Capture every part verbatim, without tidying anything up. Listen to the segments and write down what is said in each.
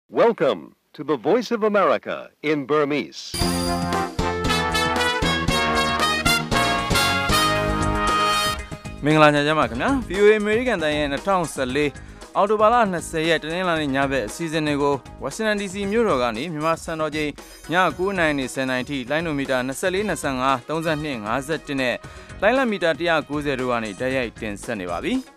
Welcome to the Voice of America in Burmese. ။မင်္ဂလာညချမ်းပါခင်ဗျာ V O A American တိုင်းရဲ့၂၀၁၄အောက်တိုဘာလ၂၀ရက်တနင်္လာနေ့ညဘက်အစီအစဉ်တွေကို Washington D C မြို့တော်ကနေမြန်မာစံတော်ချိန်ည၉နာရီနဲ့၁၀နာရီထိလိုင်းနိုမီတာ၂၄ ၂၅ ၃၂ ၅၁နဲ့လိုင်းလမီတာ၁၉၀တို့ကနေတိုက်ရိုက်တင်ဆက်နေပါပြီ။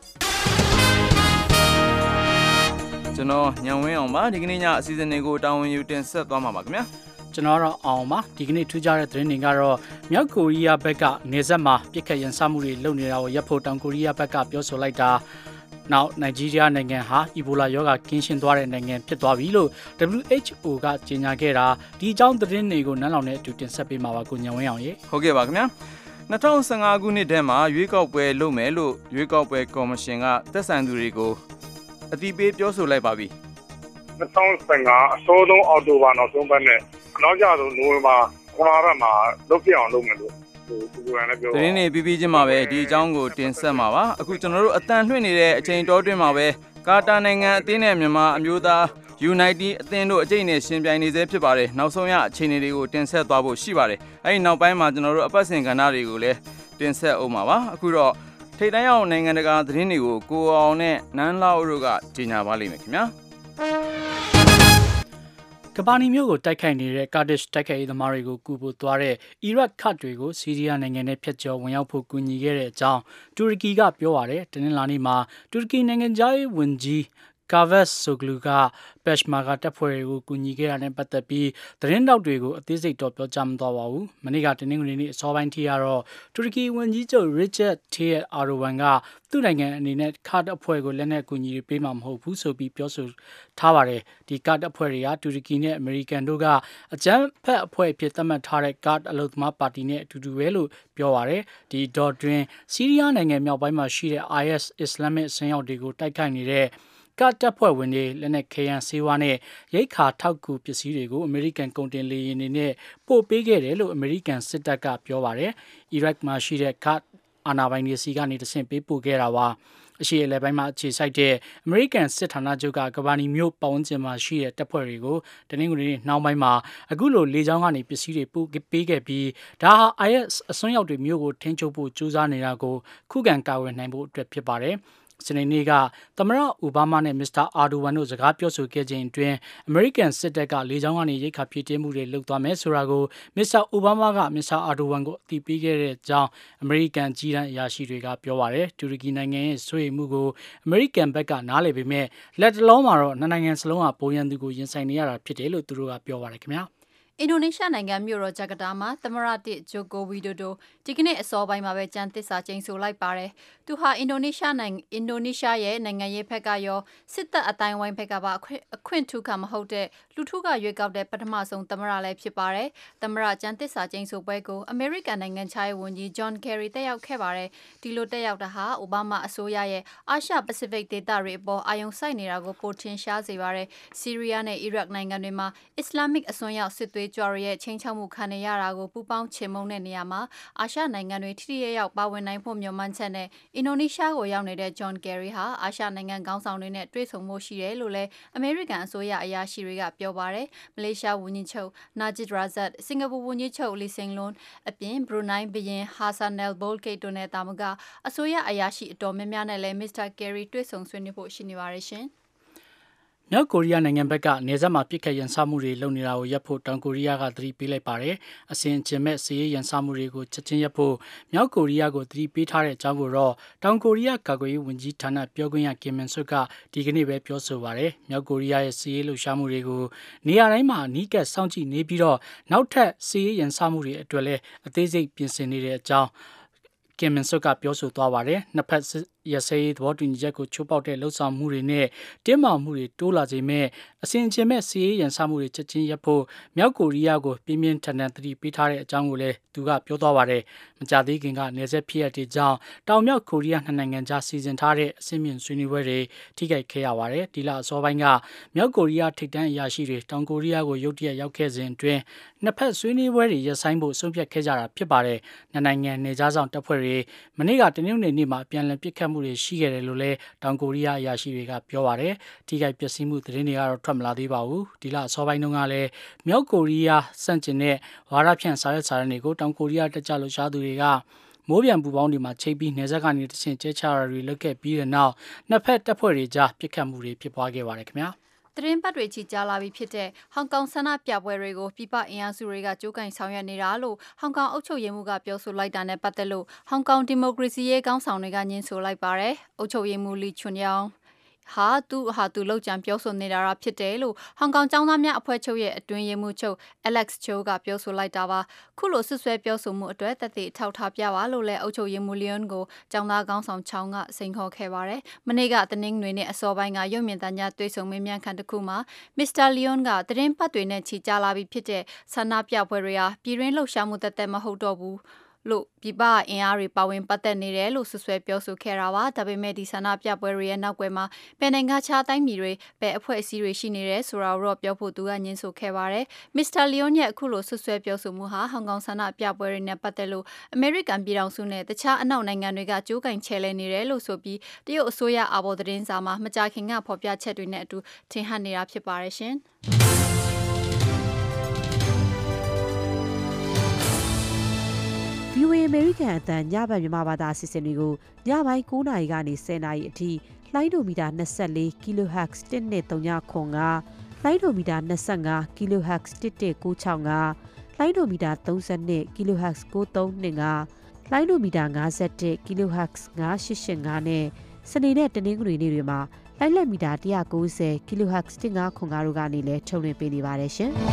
ကျွန်တော်ညံဝင်းအောင်ပါဒီကနေ့ညအစီအစဉ်တွေကိုတာဝန်ယူတင်ဆက်သွားမှာပါခင်ဗျာ။ကျွန်တော်တော့အောင်ပါဒီကနေ့ထူးခြားတဲ့သတင်းတွေကတော့မြောက်ကိုရီးယားဘက်ကနေဆက်မှာပြစ်ခတ်ရန်စမှုတွေလုပ်နေတာကိုရပ်ဖို့တောင်ကိုရီးယားဘက်ကပြောဆိုလိုက်တာနောက်နိုင်ဂျီးရီးယားနိုင်ငံဟာအီဘိုလာရောဂါကင်းရှင်းသွားတဲ့နိုင်ငံဖြစ်သွားပြီလို့ W H O ကကြေညာခဲ့တာဒီအကြောင်းသတင်းတွေကိုနန်းလောင်နဲ့အတူတင်ဆက်ပေးမှာပါကိုညံဝင်းအောင်ရေဟုတ်ကဲ့ပါခင်ဗျာ၂၀၁၅ခုနှစ်ထဲမှာရွေးကောက်ပွဲလုပ်မယ်လို့ရွေးကောက်ပွဲကော်မရှင်ကသက်ဆိုင်သူတွေကိုအတိပေးပြောဆိုလိုက်ပါပြီ၂၀၁၅အစောဆုံးအောက်တိုဘာနောက်ဆုံးပတ်နဲ့နောက်ကျဆုံးနိုဝင်ဘာပထမပတ်မှာလုပ်ပြအောင်လုပ်မယ်လို့ဟိုဒီလိုလည်းပြောပါသတင်းတွေပြီးပြီးချင်းမှာပဲဒီအကြောင်းကိုတင်ဆက်မှာပါအခုကျွန်တော်တို့အတန်လွှင့်နေတဲ့အချိန်တောတွင်းမှာပဲကာတာနိုင်ငံအသင်းနဲ့မြန်မာအမျိုးသား United အသင်းတို့အကျိတ်နဲ့ရှင်ပြိုင်နေသေးဖြစ်ပါတယ်နောက်ဆုံးရအခြေအနေတွေကိုတင်ဆက်သွားဖို့ရှိပါတယ်အဲဒီနောက်ပိုင်းမှာကျွန်တော်တို့အပတ်စဉ်ကဏ္ဍတွေကိုလည်းတင်ဆက်အောင်ပါပါအခုတော့ထိပ်တန်းရောက်နိုင်ငံတကာသတင်းတွေကိုကိုအောင်နဲ့နန်းလောက်တို့ကကြီးညာပါလိမ့်မယ်ခင်ဗျာကဘာနီမျိုးကိုတိုက်ခိုက်နေတဲ့ကာဒစ်တိုက်ခိုက်ရေးသမားတွေကိုကူဖို့သွားတဲ့အီရတ်ခတ်တွေကိုဆီးရီးယားနိုင်ငံနဲ့ဖျက်ကျော်ဝင်ရောက်ဖို့ကူညီခဲ့တဲ့အကြောင်းတူရကီကပြောပါတယ်တနင်္လာနေ့မှာတူရကီနိုင်ငံသားရေးဝန်ကြီးကာဗက်ဆိုဂလူကပက်ရှမာကတပ်ဖွဲ့တွေကိုကူညီခဲ့တာနဲ့ပတ်သက်ပြီးသတင်းတောက်တွေကိုအသေးစိတ်တော့ပြောကြားမသွားပါဘူး။မနေ့ကတင်းငွေနေ့အစောပိုင်းထိကတော့တူရကီဝန်ကြီးချုပ်ရစ်ချက်တီယက်အာရိုဝမ်ကသူ့နိုင်ငံအနေနဲ့ကာဒ်အဖွဲ့ကိုလက်နက်ကူညီပေးမှာမဟုတ်ဘူးဆိုပြီးပြောဆိုထားပါတယ်။ဒီကာဒ်အဖွဲ့တွေကတူရကီနဲ့အမေရိကန်တို့ကအကြမ်းဖက်အဖွဲ့အဖြစ်သတ်မှတ်ထားတဲ့ကာဒ်အလုပ်သမားပါတီနဲ့အတူတူပဲလို့ပြောပါတယ်။ဒီဒေါ်တွင်ဆီးရီးယားနိုင်ငံမြောက်ပိုင်းမှာရှိတဲ့ I S Islamic အစွန်းရောက်တွေကိုတိုက်ခိုက်နေတဲ့ကတပ်ဖွဲ့ဝင်တွေလက်နက်ခဲယမ်းဆေးဝါးနဲ့ရိတ်ခါထောက်ကူပစ္စည်းတွေကိုအမေရိကန်ကုန်တင်လေယာဉ်တွေနဲ့ပို့ပေးခဲ့တယ်လို့အမေရိကန်စစ်တပ်ကပြောပါတယ်။အီရတ်မှာရှိတဲ့ကအာဏာပိုင်တွေစီကနေတဆင့်ပေးပို့ခဲ့တာပါ။အရှေ့အလယ်ပိုင်းမှာအခြေစိုက်တဲ့အမေရိကန်စစ်ဌာနချုပ်ကကဘာနီမျိုးပတ်ဝန်းကျင်မှာရှိတဲ့တပ်ဖွဲ့တွေကိုတနင်္ဂနွေနေ့နှောင်းပိုင်းမှာအခုလိုလေကြောင်းကနေပစ္စည်းတွေပို့ပေးခဲ့ပြီးဒါဟာ I S အစွန်းရောက်တွေမျိုးကိုထိန်းချုပ်ဖို့ကြိုးစားနေတာကိုခုခံကာကွယ်နိုင်ဖို့အတွက်ဖြစ်ပါတယ်။စနေနေ့ကသမ္မတအိုဘားမားနဲ့မစ္စတာအာဒိုဝမ်တို့စကားပြောဆိုခဲ့ချိန်အတွင်းအမေရိကန်စစ်တပ်ကလေကြောင်းကနေရိတ်ခါပြည့်တင်းမှုတွေလုပ်သွားမယ်ဆိုတာကိုမစ္စတာအိုဘားမားကမစ္စတာအာဒိုဝမ်ကိုအသိပေးခဲ့တဲ့အကြောင်းအမေရိကန်ကြီးတန်းအရာရှိတွေကပြောပါတယ်တူရကီနိုင်ငံရဲ့ဆွေးနွေးမှုကိုအမေရိကန်ဘက်ကနားလည်ပေမဲ့လက်တလုံးမှာတော့နှစ်နိုင်ငံစလုံးကပုံရန်သူကိုရင်ဆိုင်နေရတာဖြစ်တယ်လို့သူတို့ကပြောပါတယ်ခင်ဗျာအင်ဒိုနီးရှားနိုင်ငံမြို့တော်ဂျကာတာမှာသမ္မတတစ်ဂျိုကိုဝီဒိုဒိုဒီကနေ့အစောပိုင်းမှာပဲကြံသစ္စာကျိန်ဆိုလိုက်ပါတယ်။သူဟာအင်ဒိုနီးရှားနိုင်ငံအင်ဒိုနီးရှားရဲ့နိုင်ငံရေးဘက်ကရောစစ်တပ်အတိုင်းဝိုင်းဘက်ကပါအခွင့်အခွင့်ထူးခံမဟုတ်တဲ့လူထုကရွေးကောက်တဲ့ပထမဆုံးသမ္မတလည်းဖြစ်ပါတယ်။သမ္မတကြံသစ္စာကျိန်ဆိုပွဲကိုအမေရိကန်နိုင်ငံခြားရေးဝန်ကြီးဂျွန်ကယ်ရီတက်ရောက်ခဲ့ပါတယ်။ဒီလိုတက်ရောက်တာဟာအိုဘားမားအစိုးရရဲ့အာရှပစိဖိတ်ဒေသတွေအပေါ်အာရုံစိုက်နေတာကိုပိုထင်ရှားစေပါတယ်။ဆီးရီးယားနဲ့အီရတ်နိုင်ငံတွေမှာအစ္စလာမစ်အစွန်းရောက်စစ်သွေးကြွတွေရဲ့ချင်းချောက်မှုခံနေရတာကိုပူးပေါင်းချေမှုန်းတဲ့နေရာမှာအာရှနိုင်ငံတွေထိထိရရောက်ပါဝင်နိုင်ဖို့မျှော်မှန်းချက်နဲ့အင်ဒိုနီးရှားကိုရောက်နေတဲ့ဂျွန်ကယ်ရီဟာအာရှနိုင်ငံခေါင်းဆောင်တွေနဲ့တွေ့ဆုံမှုရှိတယ်လို့လည်းအမေရိကန်အစိုးရအရာရှိတွေကပြောပါတယ်။မလေးရှားဝန်ကြီးချုပ်နာဂျစ်ရာဇတ်စင်ကာပူဝန်ကြီးချုပ်လီစင်လွန်အပြင်ဘရူနိုင်းဘုရင်ဟာဆန်နယ်ဘိုလ်ဂိတ်တို့နဲ့တာမကအစိုးရအရာရှိအတော်များများနဲ့လည်းမစ္စတာကယ်ရီတွေ့ဆုံဆွေးနွေးဖို့ရှိနေပါတယ်ရှင်။မြောက်ကိုရီးယားနိုင်ငံဘက်ကနေဆက်မှာပြစ်ခတ်ရန်စမှုတွေလုပ်နေတာကိုရပ်ဖို့တောင်ကိုရီးယားကသတိပေးလိုက်ပါတယ်။အစဉ်အကျမဲ့စီးရဲရန်စမှုတွေကိုချက်ချင်းရပ်ဖို့မြောက်ကိုရီးယားကိုသတိပေးထားတဲ့အကြောင်းကိုတော့တောင်ကိုရီးယားကာကွယ်ရေးဝန်ကြီးဌာနပြောခွင့်ရကင်မန်ဆွတ်ကဒီကနေ့ပဲပြောဆိုပါတယ်။မြောက်ကိုရီးယားရဲ့စီးရဲလှုပ်ရှားမှုတွေကိုနေရာတိုင်းမှာအနီးကပ်စောင့်ကြည့်နေပြီးတော့နောက်ထပ်စီးရဲရန်စမှုတွေအတွက်လည်းအသေးစိတ်ပြင်ဆင်နေတဲ့အကြောင်းကင်မန်ဆွတ်ကပြောဆိုသွားပါတယ်။နှစ်ဖက်ရစဲသဘောတူညီချက်ကိုချိုးပေါက်တဲ့လှုပ်ဆောင်မှုတွေနဲ့တင်းမာမှုတွေတိုးလာစေမဲ့အစဉ်အကျမဲ့စီးရဲရန်စမှုတွေချက်ချင်းရပ်ဖို့မြောက်ကိုရီးယားကိုပြင်းပြင်းထန်ထန်သတိပေးထားတဲ့အကြောင်းကိုလည်းသူကပြောသွားပါတယ်။မကြသေးခင်ကနေဆက်ဖြစ်ရတဲ့ကြောင်းတောင်မြောက်ကိုရီးယားနှစ်နိုင်ငံကြားစီစဉ်ထားတဲ့အစင်းမြင့်ဆွေးနွေးပွဲတွေထိခိုက်ခဲ့ရပါတယ်။ဒီလအစောပိုင်းကမြောက်ကိုရီးယားထိပ်တန်းအရာရှိတွေတောင်ကိုရီးယားကိုရုတ်တရက်ရောက်ခဲ့စဉ်အတွင်းနှစ်ဖက်ဆွေးနွေးပွဲတွေရပ်ဆိုင်းဖို့ဆုံးဖြတ်ခဲ့ကြတာဖြစ်ပါတယ်။နှစ်နိုင်ငံနေကြားဆောင်တပ်ဖွဲ့တွေမနေ့ကတနင်္ဂနွေနေ့မှာပြန်လည်ပစ်ခတ်မှုတွေရှိခဲ့တယ်လို့လည်းတောင်ကိုရီးယားအရာရှိတွေကပြောပါတယ်ထိခိုက်ပျက်စီးမှုသတင်းတွေကတော့ထွက်မလာသေးပါဘူးဒီလအစောပိုင်းတုန်းကလည်းမြောက်ကိုရီးယားစန့်ကျင်တဲ့ဝါဒဖြန့်စာရွက်စာတမ်းတွေကိုတောင်ကိုရီးယားတက်ကြလှုပ်ရှားသူတွေကမိုးပြန်ပူပေါင်းတွေမှာချိတ်ပြီးနေဆက်ကနေတဆင့်ကျဲချရာတွေလုပ်ခဲ့ပြီးတဲ့နောက်နှစ်ဖက်တပ်ဖွဲ့တွေကြားပြစ်ခတ်မှုတွေဖြစ်ပွားခဲ့ပါတယ်ခင်ဗျာသတင်းပတ်တွေချီကြားလာပြီးဖြစ်တဲ့ဟောင်ကောင်ဆန္ဒပြပွဲတွေကိုပြည်ပအင်အားစုတွေကကြိုးကင်ဆောင်ရွက်နေတာလို့ဟောင်ကောင်အုပ်ချုပ်ရေးမှူးကပြောဆိုလိုက်တာနဲ့ပတ်သက်လို့ဟောင်ကောင်ဒီမိုကရေစီရေးကောင်းဆောင်တွေကညှင်းဆိုလိုက်ပါတယ်။အုပ်ချုပ်ရေးမှူးလီချွန်ယောင်ဟာသူဟာသူလောက်ကြံပြောဆိုနေတာဖြစ်တယ်လို့ဟောင်ကောင်ចောင်းသားများအဖွဲ့ချုပ်ရဲ့အတွင်းရေးမှူးချုပ် Alex Chow ကပြောဆိုလိုက်တာပါခုလိုဆွဆွဲပြောဆိုမှုအတွက်သက်သေထောက်ထားပြပါလို့လည်းအုပ်ချုပ်ရေးမှူးလီယွန်ကိုចောင်းသားကောင်းဆောင်ချောင်းကစိန်ခေါ်ခဲ့ပါတယ်မနေ့ကတနင်္ဂနွေနေ့အစောပိုင်းကရုပ်မြင်သံကြားတွေ့ဆုံမေးမြန်းခန်းတစ်ခုမှာမစ္စတာလီယွန်ကသတင်းပတ်တွေနဲ့ချီကြားလာပြီးဖြစ်တဲ့ဆန္ဒပြပွဲတွေဟာပြည်တွင်းလှုပ်ရှားမှုတသက်မဟုတ်တော့ဘူးလို့ပြပအင်အားတွေပါဝင်ပတ်သက်နေတယ်လို့ဆွဆွဲပြောဆိုခဲ့တာပါဒါပေမဲ့ဒီဆန္ဒပြပွဲတွေရဲ့နောက်ွယ်မှာပယ်နိုင်ငံခြားတိုင်းပြည်တွေပဲအဖွဲ့အစည်းတွေရှိနေတယ်ဆိုတာတော့ပြောဖို့သူကညှင်းဆိုခဲ့ပါတယ်မစ္စတာလီယွန်ရဲ့အခုလိုဆွဆွဲပြောဆိုမှုဟာဟောင်ကောင်ဆန္ဒပြပွဲတွေနဲ့ပတ်သက်လို့အမေရိကန်ပြည်ထောင်စုနဲ့တခြားအနောက်နိုင်ငံတွေကကြိုးကင်ချဲလဲနေတယ်လို့ဆိုပြီးတရုတ်အစိုးရအာဘော်သတင်းစာမှာမကြာခင်ကဖော်ပြချက်တွေနဲ့အတူထင်ဟပ်နေတာဖြစ်ပါတယ်ရှင်ဗီအိုအေ American အသံညဘက်မြန်မာဘာသာအစီအစဉ်တွေကိုညပိုင်း၉နာရီကနေ၁၀နာရီအထိလိုင်းဒိုမီတာ၂၄ kilohertz တစ်နှစ်သုံးညခွန်ကလိုင်းဒိုမီတာ၂၅ kilohertz တစ်တစ်ကို၆ငါလိုင်းဒိုမီတာ၃၂ kilohertz ကိုသုံးနှစ်ငါလိုင်းဒိုမီတာ၅၁ kilohertz ၅၈၈ငါနဲ့စနေနဲ့တနင်္ဂနွေနေ့တွေမှာလိုင်းလက်မီတာ၁၉၀ kilohertz တစ်ငါခွန်ကားတို့ကနေလည်းထုတ်လွှင့်ပေးနေပါတယ်ရှင်။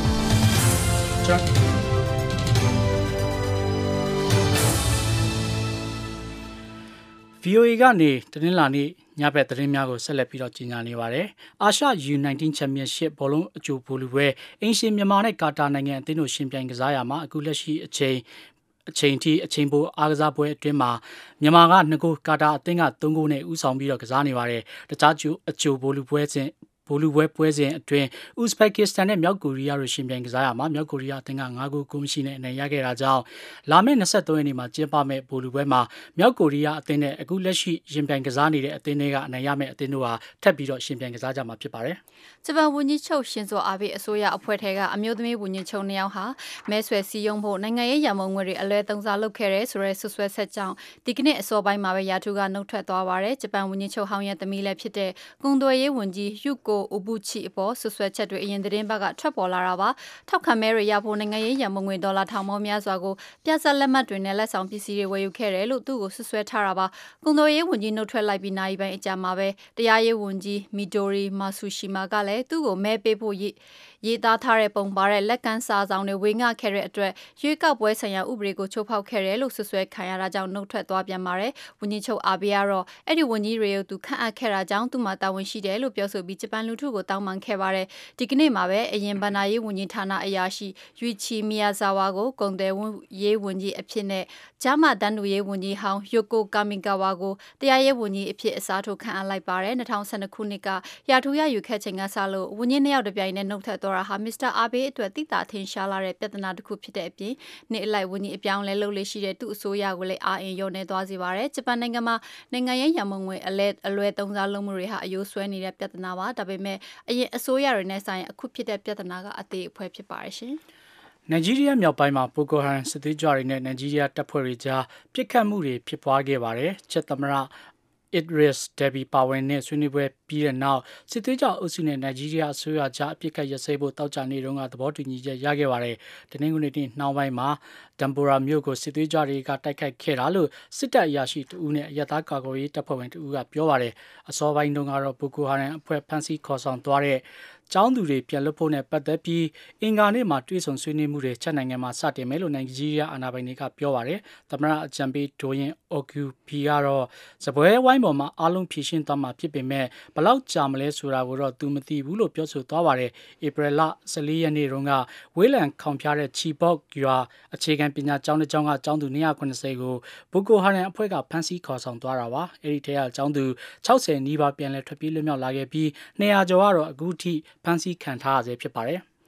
ဗီအိုအေ ကနေတနင်္လာနေ့ညဘက်သတင်းများကိုဆက်လက်ပြီးတော့ကြီးညာနေပါတယ်။အာရှ ယူ ၁၉ Championship ဘောလုံးအကြိုဗိုလ်လုပွဲအင်ရှင်မြန်မာနဲ့ကာတာနိုင်ငံအသင်းတို့ရှင်ပြိုင်ကစားရမှာအခုလက်ရှိအချိန်အချိန်ထိအချိန်ပိုအားကစားပွဲအတွင်းမှာမြန်မာကနှစ်ဂိုးကာတာအသင်းကသုံးဂိုးနဲ့ဦးဆောင်ပြီးတော့ကစားနေပါတယ်။တခြားကျိုးအကြိုဗိုလ်လုပွဲစဉ်ဗိုလ်လုပွဲပွဲစဉ်အတွင်းဥဇဘက်ကစ္စတန်နဲ့မြောက်ကိုရီးယားတို့ရှင်ပြိုင်ကစားရမှာမြောက်ကိုရီးယားအသင်းက၅ဂိုးကိုမရှိနဲ့အနိုင်ရခဲ့တာကြောင့်လာမယ့်၂၃ရက်နေ့မှာကျင်းပမယ့်ဗိုလ်လုပွဲမှာမြောက်ကိုရီးယားအသင်းနဲ့အခုလက်ရှိရှင်ပြိုင်ကစားနေတဲ့အသင်းတွေကအနိုင်ရမယ့်အသင်းတို့ဟာထပ်ပြီးတော့ရှင်ပြိုင်ကစားကြမှာဖြစ်ပါတယ်။ဂျပန်ဝန်ကြီးချုပ်ရှင်ဇိုအာဘေးအစိုးရအဖွဲ့ထဲကအမျိုးသမီးဝန်ကြီးချုပ်နှစ်ယောက်ဟာမဲဆွယ်စည်းရုံးဖို့နိုင်ငံရေးရမုံငွေတွေအလွဲသုံးစားလုပ်ခဲ့တဲ့ဆိုရဲဆွဆွဲဆက်ကြောင်းဒီကနေ့အစောပိုင်းမှာပဲယာထူကနှုတ်ထွက်သွားပါတယ်။ဂျပန်ဝန်ကြီးချုပ်ဟောင်းရဲ့သမီးလည်းဖြစ်တဲ့ကုန်သွယ်ရေးဝန်ကြီးယူကိုအိုဘူချီအပေါ်ဆွဆွဲချက်တွေအရင်သတင်းပတ်ကထွက်ပေါ်လာတာပါထောက်ခံမဲတွေရဖို့နိုင်ငံရေးရမုံငွေဒေါ်လာထောင်ပေါင်းများစွာကိုပြဿလက်မှတ်တွေနဲ့လက်ဆောင်ပစ္စည်းတွေဝယ်ယူခဲ့တယ်လို့သူ့ကိုဆွဆွဲထားတာပါကုန်သွယ်ရေးဝန်ကြီးနှုတ်ထွက်လိုက်ပြီးနိုင်ပိုင်းအကြာမှာပဲတရားရေးဝန်ကြီးမီတိုရီမာဆူရှီမာကလည်းသူ့ကိုမဲပေးဖို့ရေးသားထားတဲ့ပုံပါတဲ့လက်ကမ်းစာဆောင်တွေဝေငှခဲ့တဲ့အတွက်ရွေးကောက်ပွဲဆိုင်ရာဥပဒေကိုချိုးဖောက်ခဲ့တယ်လို့ဆွဆွဲခံရတာကြောင့်နှုတ်ထွက်သွားပြန်ပါတယ်ဝန်ကြီးချုပ်အာဘေးကတော့အဲ့ဒီဝန်ကြီးတွေကိုသူခန့်အပ်ခဲ့တာကြောင့်သူ့မှာတာဝန်ရှိတယ်လို့ပြောဆိုပြီးဂျပန်လူထုကိုတောင်းပန်ခဲ့ပါတယ်ဒီကနေ့မှာပဲအရင်ဗန္ဒာရေးဝန်ကြီးဌာနအရာရှိယူချီမီယာဇာဝါကိုကုန်တယ်ရေးဝန်ကြီးအဖြစ်နဲ့ဂျာမတန်နူရေးဝန်ကြီးဟောင်းယိုကိုကာမီကာဝါကိုတရားရေးဝန်ကြီးအဖြစ်အစားထိုးခန့်အပ်လိုက်ပါတယ်၂၀၁၂ခုနှစ်ကရာထူးရယူခဲ့ချိန်ကစလို့ဝန်ကြီးနှစ်ယောက်တပြိုင်နဲ့နှုတ်ထွက်သွားတာဟာမစ္စတာအာဘေးအတွက်တိတာထင်ရှားလာတဲ့ပြဿနာတစ်ခုဖြစ်တဲ့အပြင်နေ့အလိုက်ဝန်ကြီးအပြောင်းလဲလုပ်လေရှိတဲ့သူ့အစိုးရကိုလည်းအာအင်ရုံနဲ့သွားစေပါတယ်ဂျပန်နိုင်ငံမှာနိုင်ငံရေးရမုံငွေအလဲအလွဲသုံးစားလုပ်မှုတွေဟာအယိုးဆွဲနေတဲ့ပြဿနာပါဒါပေမဲ့အရင်အစိုးရတွေနဲ့ဆိုင်အခုဖြစ်တဲ့ပြဿနာကအသေးအဖွဲဖြစ်ပါတယ်ရှင်နိုင်ဂျီးရီးယားမြောက်ပိုင်းမှာပိုကိုဟန်စစ်သွေးကြွတွေနဲ့နိုင်ဂျီးရီးယားတပ်ဖွဲ့တွေကြားပစ်ခတ်မှုတွေဖြစ်ပွားခဲ့ပါတယ်ချက်သမရIdris Deby ပါဝင်တဲ့ဆွေးနွေးပွဲပြီးတဲ့နောက်စစ်သွေးကြောင်အုပ်စုနဲ့နိုင်ဂျီးရီးယားအစိုးရကြားအပစ်အခတ်ရပ်စဲဖို့တောက်ကြနေတုန်းကသဘောတူညီချက်ရခဲ့ပါတယ်။တနင်္ဂနွေနေ့နှောင်းပိုင်းမှာဒမ်ပိုရာမြို့ကိုစစ်သွေးကြွတွေကတိုက်ခိုက်ခဲ့တာလို့စစ်တပ်အရာရှိတဦးနဲ့အရသားကာကွယ်ရေးတပ်ဖွဲ့ဝင်တဦးကပြောပါတယ်။အစောပိုင်းတုန်းကတော့ဘိုကိုဟာရန်အဖွဲ့ဖမ်းဆီးခေါ်ဆောင်သွားတဲ့ကျောင်းသူတွေပြန်လွတ်ဖို့နဲ့ပတ်သက်ပြီးအင်္ဂါနေ့မှာတွေ့ဆုံဆွေးနွေးမှုတွေချက်နိုင်ငံမှာစတင်မယ်လို့နိုင်ဂျီးရီးယားအာဏာပိုင်တွေကပြောပါတယ်။သမရအကြံပေးဒိုရင်အော်ကျူပီကတော့စပွဲဝိုင်းပေါ်မှာအားလုံးဖြည့်ရှင်းသွားမှာဖြစ်ပေမဲ့ဘလောက်ကြာမလဲဆိုတာကိုတော့သူမသိဘူးလို့ပြောဆိုသွားပါတယ်။ဧပြီလ၁၄ရက်နေ့တုန်းကဝေးလံခေါင်ဖျားတဲ့ချီပေါက်ရွာအခြေခံပညာကျောင်းတစ်ကျောင်းကကျောင်းသူ၂၇၀ကိုဘိုကိုဟာရန်အဖွဲ့ကဖမ်းဆီးခေါ်ဆောင်သွားတာပါ။အဲဒီထဲကကျောင်းသူ၆၀နီးပါးပြန်လည်ထွက်ပြေးလွတ်မြောက်လာခဲ့ပြီး၂၀၀ကျော်ကတော့အခုထိဖမ်းဆီးခံထားရဆဲဖြစ်ပါတယ်။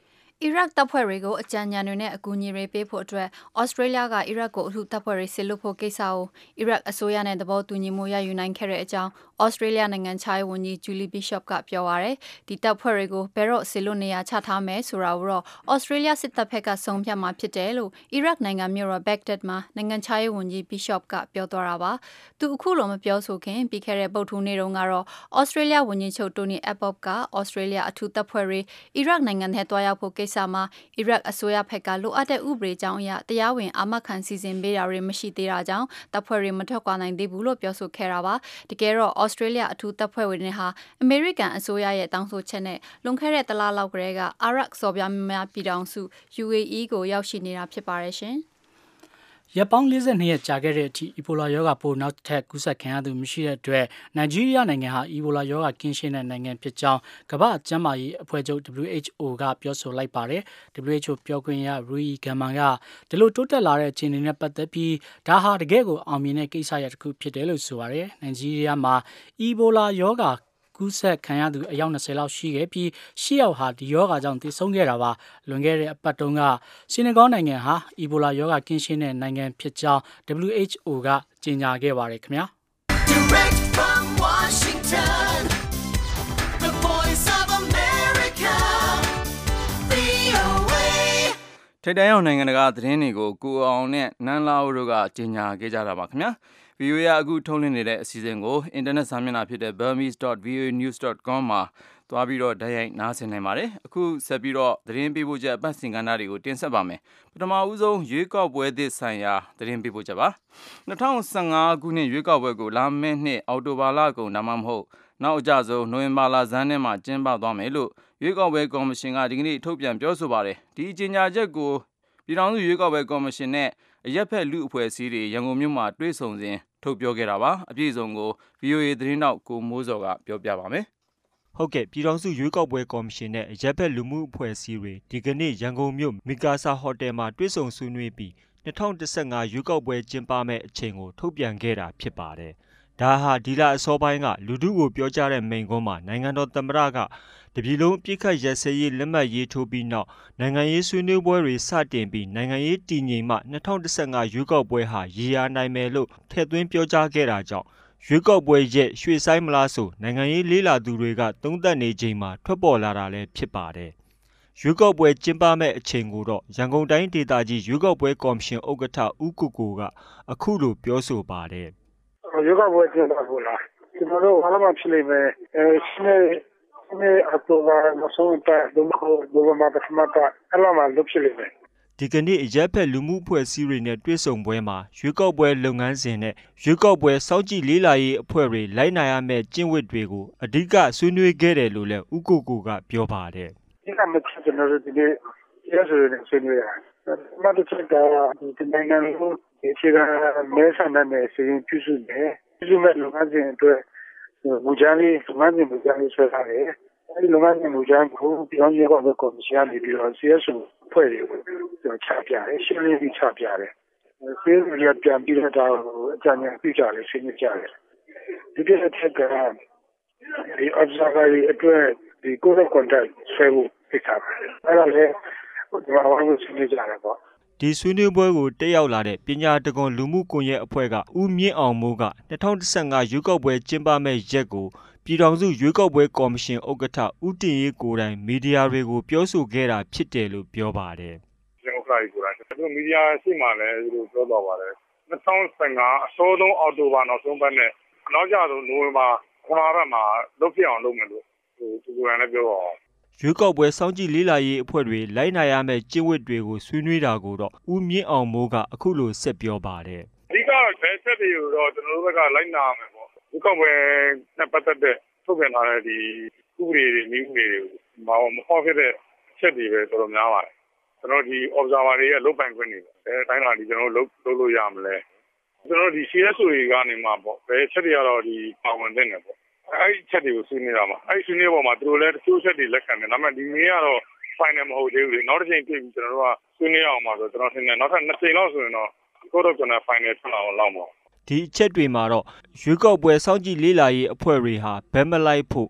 အီရတ်တပ်ဖွဲ့တွေကိုအကြံဉာဏ်တွေနဲ့အကူအညီတွေပေးဖို့အတွက်ဩစတြေးလျကအီရတ်ကိုအထူးတပ်ဖွဲ့တွေဆစ်လွှတ်ဖို့ကိစ္စကိုအီရတ်အစိုးရနဲ့သဘောတူညီမှုရယူနိုင်ခဲ့တဲ့အကြောင်းဩစတြေးလျနိုင်ငံခြားရေးဝန်ကြီးဂျူလီဘီရှော့ကပြောပါရယ်ဒီတပ်ဖွဲ့တွေကိုဘယ်တော့ဆစ်လွှတ်နေရချထားမယ်ဆိုတာကိုတော့ဩစတြေးလျစစ်တပ်ဘက်ကဆုံးဖြတ်မှာဖြစ်တယ်လို့အီရတ်နိုင်ငံမြို့တော်ဘက်ဂဒက်မှာနိုင်ငံခြားရေးဝန်ကြီးဘီရှော့ကပြောသွားတာပါသူအခုလိုမပြောဆိုခင်ပြီးခဲ့တဲ့ပုတ်ထူးနေ့တုန်းကတော့ဩစတြေးလျဝန်ကြီးချုပ်တိုနီအဘော့ကဩစတြေးလျအထူးတပ်ဖွဲ့တွေအီရတ်နိုင်ငံထဲတွားရောက်ဖို့ကိစ္စမှာအီရတ်အစိုးရဘက်ကလိုအပ်တဲ့ဥပဒေကြောင်းအရတရားဝင်အာမခံစီစဉ်ပေးတာတွေမရှိသေးတာကြောင့်တပ်ဖွဲ့တွေမထွက်ခွာနိုင်သေးဘူးလို့ပြောဆိုခဲ့တာပါတကယ်တော့ဩစတြေးလျအထူးတပ်ဖွဲ့ဝင်တွေဟာအမေရိကန်အစိုးရရဲ့တောင်းဆိုချက်နဲ့လွန်ခဲ့တဲ့တလလောက်ကတည်းကအာရပ်စော်ဘွားများပြည်ထောင်စု ယူ အေ အီ ကိုရောက်ရှိနေတာဖြစ်ပါတယ်ရှင်ရက်ပေါင်း၄၂ရက်ကြာခဲ့တဲ့အထိအီဘိုလာရောဂါပိုးနောက်ထပ်ကူးစက်ခံရသူမရှိတဲ့အတွက်နိုင်ဂျီးရီးယားနိုင်ငံဟာအီဘိုလာရောဂါကင်းရှင်းတဲ့နိုင်ငံဖြစ်ကြောင်းကမ္ဘာ့ကျန်းမာရေးအဖွဲ့ချုပ် ဒဘလျူ အိတ်ချ် အို ကပြောဆိုလိုက်ပါတယ်။ ဒဘလျူ အိတ်ချ် အို ပြောခွင့်ရရူအီဂမ်မန်ကဒီလိုတိုးတက်လာတဲ့အခြေအနေနဲ့ပတ်သက်ပြီးဒါဟာတကယ့်ကိုအောင်မြင်တဲ့ကိစ္စရပ်တစ်ခုဖြစ်တယ်လို့ဆိုပါတယ်။နိုင်ဂျီးရီးယားမှာအီဘိုလာရောဂါကူးစက်ခံရသူအယောက်၂၀လောက်ရှိခဲ့ပြီး၈ယောက်ဟာဒီရောဂါကြောင့်သေဆုံးခဲ့တာပါလွန်ခဲ့တဲ့အပတ်တုန်းကဆီနီဂေါနိုင်ငံဟာအီဘိုလာရောဂါကင်းရှင်းတဲ့နိုင်ငံဖြစ်ကြောင်း ဒဘလျူ အိတ်ချ် အို ကကြေညာခဲ့ပါတယ်ခင်ဗျာ Direct from Washington The Voice of America ဗွီအိုအေထိပ်တန်းရောက်နိုင်ငံတကာသတင်းတွေကိုကိုအောင်နဲ့နန်းလာဦးတို့ကကြေညာခဲ့ကြတာပါခင်ဗျာဗီအိုအေအခုထုတ်လွှင့်နေတဲ့အစီအစဉ်ကိုအင်တာနက်စာမျက်နှာဖြစ်တဲ့ burmese dot v o a news dot com မှာသွားပြီးတော့တိုက်ရိုက်နားဆင်နိုင်ပါတယ်အခုဆက်ပြီးတော့သတင်းပေးပို့ချက်အပတ်စဉ်ကဏ္ဍတွေကိုတင်ဆက်ပါမယ်ပထမဦးဆုံးရွေးကောက်ပွဲသစ်ဆိုင်ရာသတင်းပေးပို့ချက်ပါ၂၀၁၅ခုနှစ်ရွေးကောက်ပွဲကိုလာမယ့်နှစ်အောက်တိုဘာလကုန်ဒါမှမဟုတ်နောက်အကျဆုံးနိုဝင်ဘာလဆန်းထဲမှာကျင်းပသွားမယ်လို့ရွေးကောက်ပွဲကော်မရှင်ကဒီကနေ့ထုတ်ပြန်ပြောဆိုပါတယ်ဒီကြေညာချက်ကိုပြည်ထောင်စုရွေးကောက်ပွဲကော်မရှင်နဲ့အရက်ဖက်လူအဖွဲ့အစည်းတွေရန်ကုန်မြို့မှာတွေ့ဆုံစဉ်ထုတ်ပြောခဲ့တာပါအပြည့်အစုံကို ဗီအိုအေ သတင်းတောက်ကိုမိုးစော်ကပြောပြပါမယ်ဟုတ်ကဲ့ပြည်ထောင်စုရွေးကောက်ပွဲကော်မရှင်နဲ့အရက်ဖက်လူမှုအဖွဲ့အစည်းတွေဒီကနေ့ရန်ကုန်မြို့မီကာဆာဟိုတယ်မှာတွေ့ဆုံဆွေးနွေးပြီး၂၀၁၅ရွေးကောက်ပွဲကျင်းပမဲ့အချိန်ကိုထုတ်ပြန်ခဲ့တာဖြစ်ပါတယ်ဒါဟာဒီလအစောပိုင်းကလူထုကိုပြောကြားတဲ့မိန့်ခွန်းမှာနိုင်ငံတော်သမ္မတကတပြည်လုံးအပြစ်ခတ်ရက်စဲရေးလက်မှတ်ရေးထိုးပြီးနောက်နိုင်ငံရေးဆွေးနွေးပွဲတွေစတင်ပြီးနိုင်ငံရေးတည်ငြိမ်မှ၂၀၁၅ရွေးကောက်ပွဲဟာရည်ရနိုင်မယ်လို့ထည့်သွင်းပြောကြားခဲ့တာကြောင့်ရွေးကောက်ပွဲရဲ့ရွှေဆိုင်မလားဆိုနိုင်ငံရေးလေးလာသူတွေကသုံးသပ်နေချိန်မှာထွက်ပေါ်လာတာလည်းဖြစ်ပါတယ်ရွေးကောက်ပွဲကျင်းပမဲ့အချိန်ကိုတော့ရန်ကုန်တိုင်းဒေသကြီးရွေးကောက်ပွဲကော်မရှင်ဥက္ကဋ္ဌဦးကိုကိုကအခုလိုပြောဆိုပါတယ်ရွေးကောက်ပွဲကျင်းပဖို့လားကျွန်တော်တို့ဘာမှဖြစ်လိမ့်မယ်အဲရှင်းနေအတူတူမဆုံးတဲ့ဒုမဟုတ်ဒုမမတမတာအလားမှလုပ်ဖြစ်လိမ့်မယ်ဒီကနေ့အရက်ဖက်လူမှုအဖွဲ့အစည်းတွေနဲ့တွေ့ဆုံပွဲမှာရွေးကောက်ပွဲလုပ်ငန်းစဉ်နဲ့ရွေးကောက်ပွဲစောင့်ကြည့်လေးလာရေးအဖွဲ့တွေလိုက်နာရမယ့်ကျင့်ဝတ်တွေကိုအဓိကဆွေးနွေးခဲ့တယ်လို့လည်းဦးကိုကိုကပြောပါတယ်။ဒီကမှကျွန်တော်တို့ဒီနေ့ရဆိုရင်ဆွေးနွေးရတယ်။မတ်ချက်ကဒီနိုင်ငံလုံးဒီချက်ကမဲဆန္ဒနဲ့စီရင်ပြုစုတယ်။ပြုစုမဲ့လုပ်ငန်းစဉ်အတွက်မူကြမ်းလေးလုပ်ငန်းစဉ်မူကြမ်းလေးဆွဲထားတယ်။အဲဒီလုပ်ငန်းစဉ်မူကြမ်းကိုပြည်ထောင်စုရွေးကောက်ပွဲကော်မရှင်ကနေပြီးတော့ စီ အက်စ် အို ဖွဲ့တွေကိုချပြတယ်ရှင်းလင်းပြီးချပြတယ်။စီ အက်စ် အို ကပြန်ပြီးတော့ဒါကိုအကြံဉာဏ်ပြုကြတယ်ဆွေးနွေးကြတယ်။ဒီပြည့်ချက်ကဒီ observer အတွက်ဒီ code of conduct ဆွဲဖို့ဖိတ်ထားတယ်။အဲ့ဒါလည်းဒီမှာဝိုင်းလို့ဆွေးနွေးကြတယ်ပေါ့။ဒီဆွေးနွေးပွဲကိုတက်ရောက်လာတဲ့ပညာတကွန်လူမှုကွန်ရက်အဖွဲ့ကဦးမြင့်အောင်မိုးက၂၀၁၅ရွေးကောက်ပွဲကျင်းပမဲ့ရက်ကိုပြည်ထောင်စုရွေးကောက်ပွဲကော်မရှင်ဥက္ကဋ္ဌဦးတင်ရေးကိုယ်တိုင်မီဒီယာတွေကိုပြောဆိုခဲ့တာဖြစ်တယ်လို့ပြောပါတယ်။ကျွန်တော်ကကိုယ်တိုင်ကျွန်တော်မီဒီယာရှိမှလည်းသူတို့ပြောတော့ပါတယ်။၂၀၁၅အစောဆုံးအောက်တိုဘာနောက်ဆုံးပတ်နဲ့နောက်ကျဆုံးနိုဝင်ဘာပထမပတ်မှာလုပ်ဖြစ်အောင်လုပ်မယ်လို့ဟိုသူကလည်းပြောတော့ရွေးကောက်ပွဲစောင့်ကြည့်လေးလာရေးအဖွဲ့တွေလိုက်နာရမယ့်ကျင့်ဝတ်တွေကိုဆွေးနွေးတာကိုတော့ဦးမြင့်အောင်မိုးကအခုလိုဆက်ပြောပါတယ်။အဓိကတော့ဘယ်ချက်တွေကိုတော့ကျွန်တော်တို့ဘက်ကလိုက်နာရမယ်ပေါ့။ရွေးကောက်ပွဲနဲ့ပတ်သက်တဲ့ထုတ်ပြန်လာတဲ့ဒီဥပဒေတွေနည်းဥပဒေတွေမမဟုတ်ဖြစ်တဲ့အချက်တွေပဲတော်တော်များပါတယ်။ကျွန်တော်ဒီ observer တွေရဲ့လုပ်ပိုင်ခွင့်တွေအဲတိုင်းလာဒီကျွန်တော်လုပ်လုပ်လို့ရမလဲ။ကျွန်တော်ဒီ စီ အက်စ် အို တွေကနေမှာပေါ့ဘယ်ချက်တွေကတော့ဒီပါဝင်တဲ့နယ်ပေါ့။အဲ့ဒီချက်တွေကိုဆွေးနွေးတာမှာအဲ့ဒီဆွေးနွေးပေါ်မှာသူတို့လည်းတချို့ချက်တွေလက်ခံတယ်ဒါပေမဲ့ဒီနေ့ကတော့ final မဟုတ်သေးဘူးလေနောက်တစ်ချိန်ပြင်ကျွန်တော်တို့ကဆွေးနွေးအောင်ပါဆိုကျွန်တော်ထင်တယ်နောက်ထပ်နှစ်ချိန်လောက်ဆိုရင်တော့ကိုတော့ကျွန်တော် final ထွက်လာအောင်လောက်ပါဒီအချက်တွေမှာတော့ရွေးကောက်ပွဲစောင့်ကြည့်လေးလာရေးအဖွဲ့တွေဟာဘက်မလိုက်ဖို့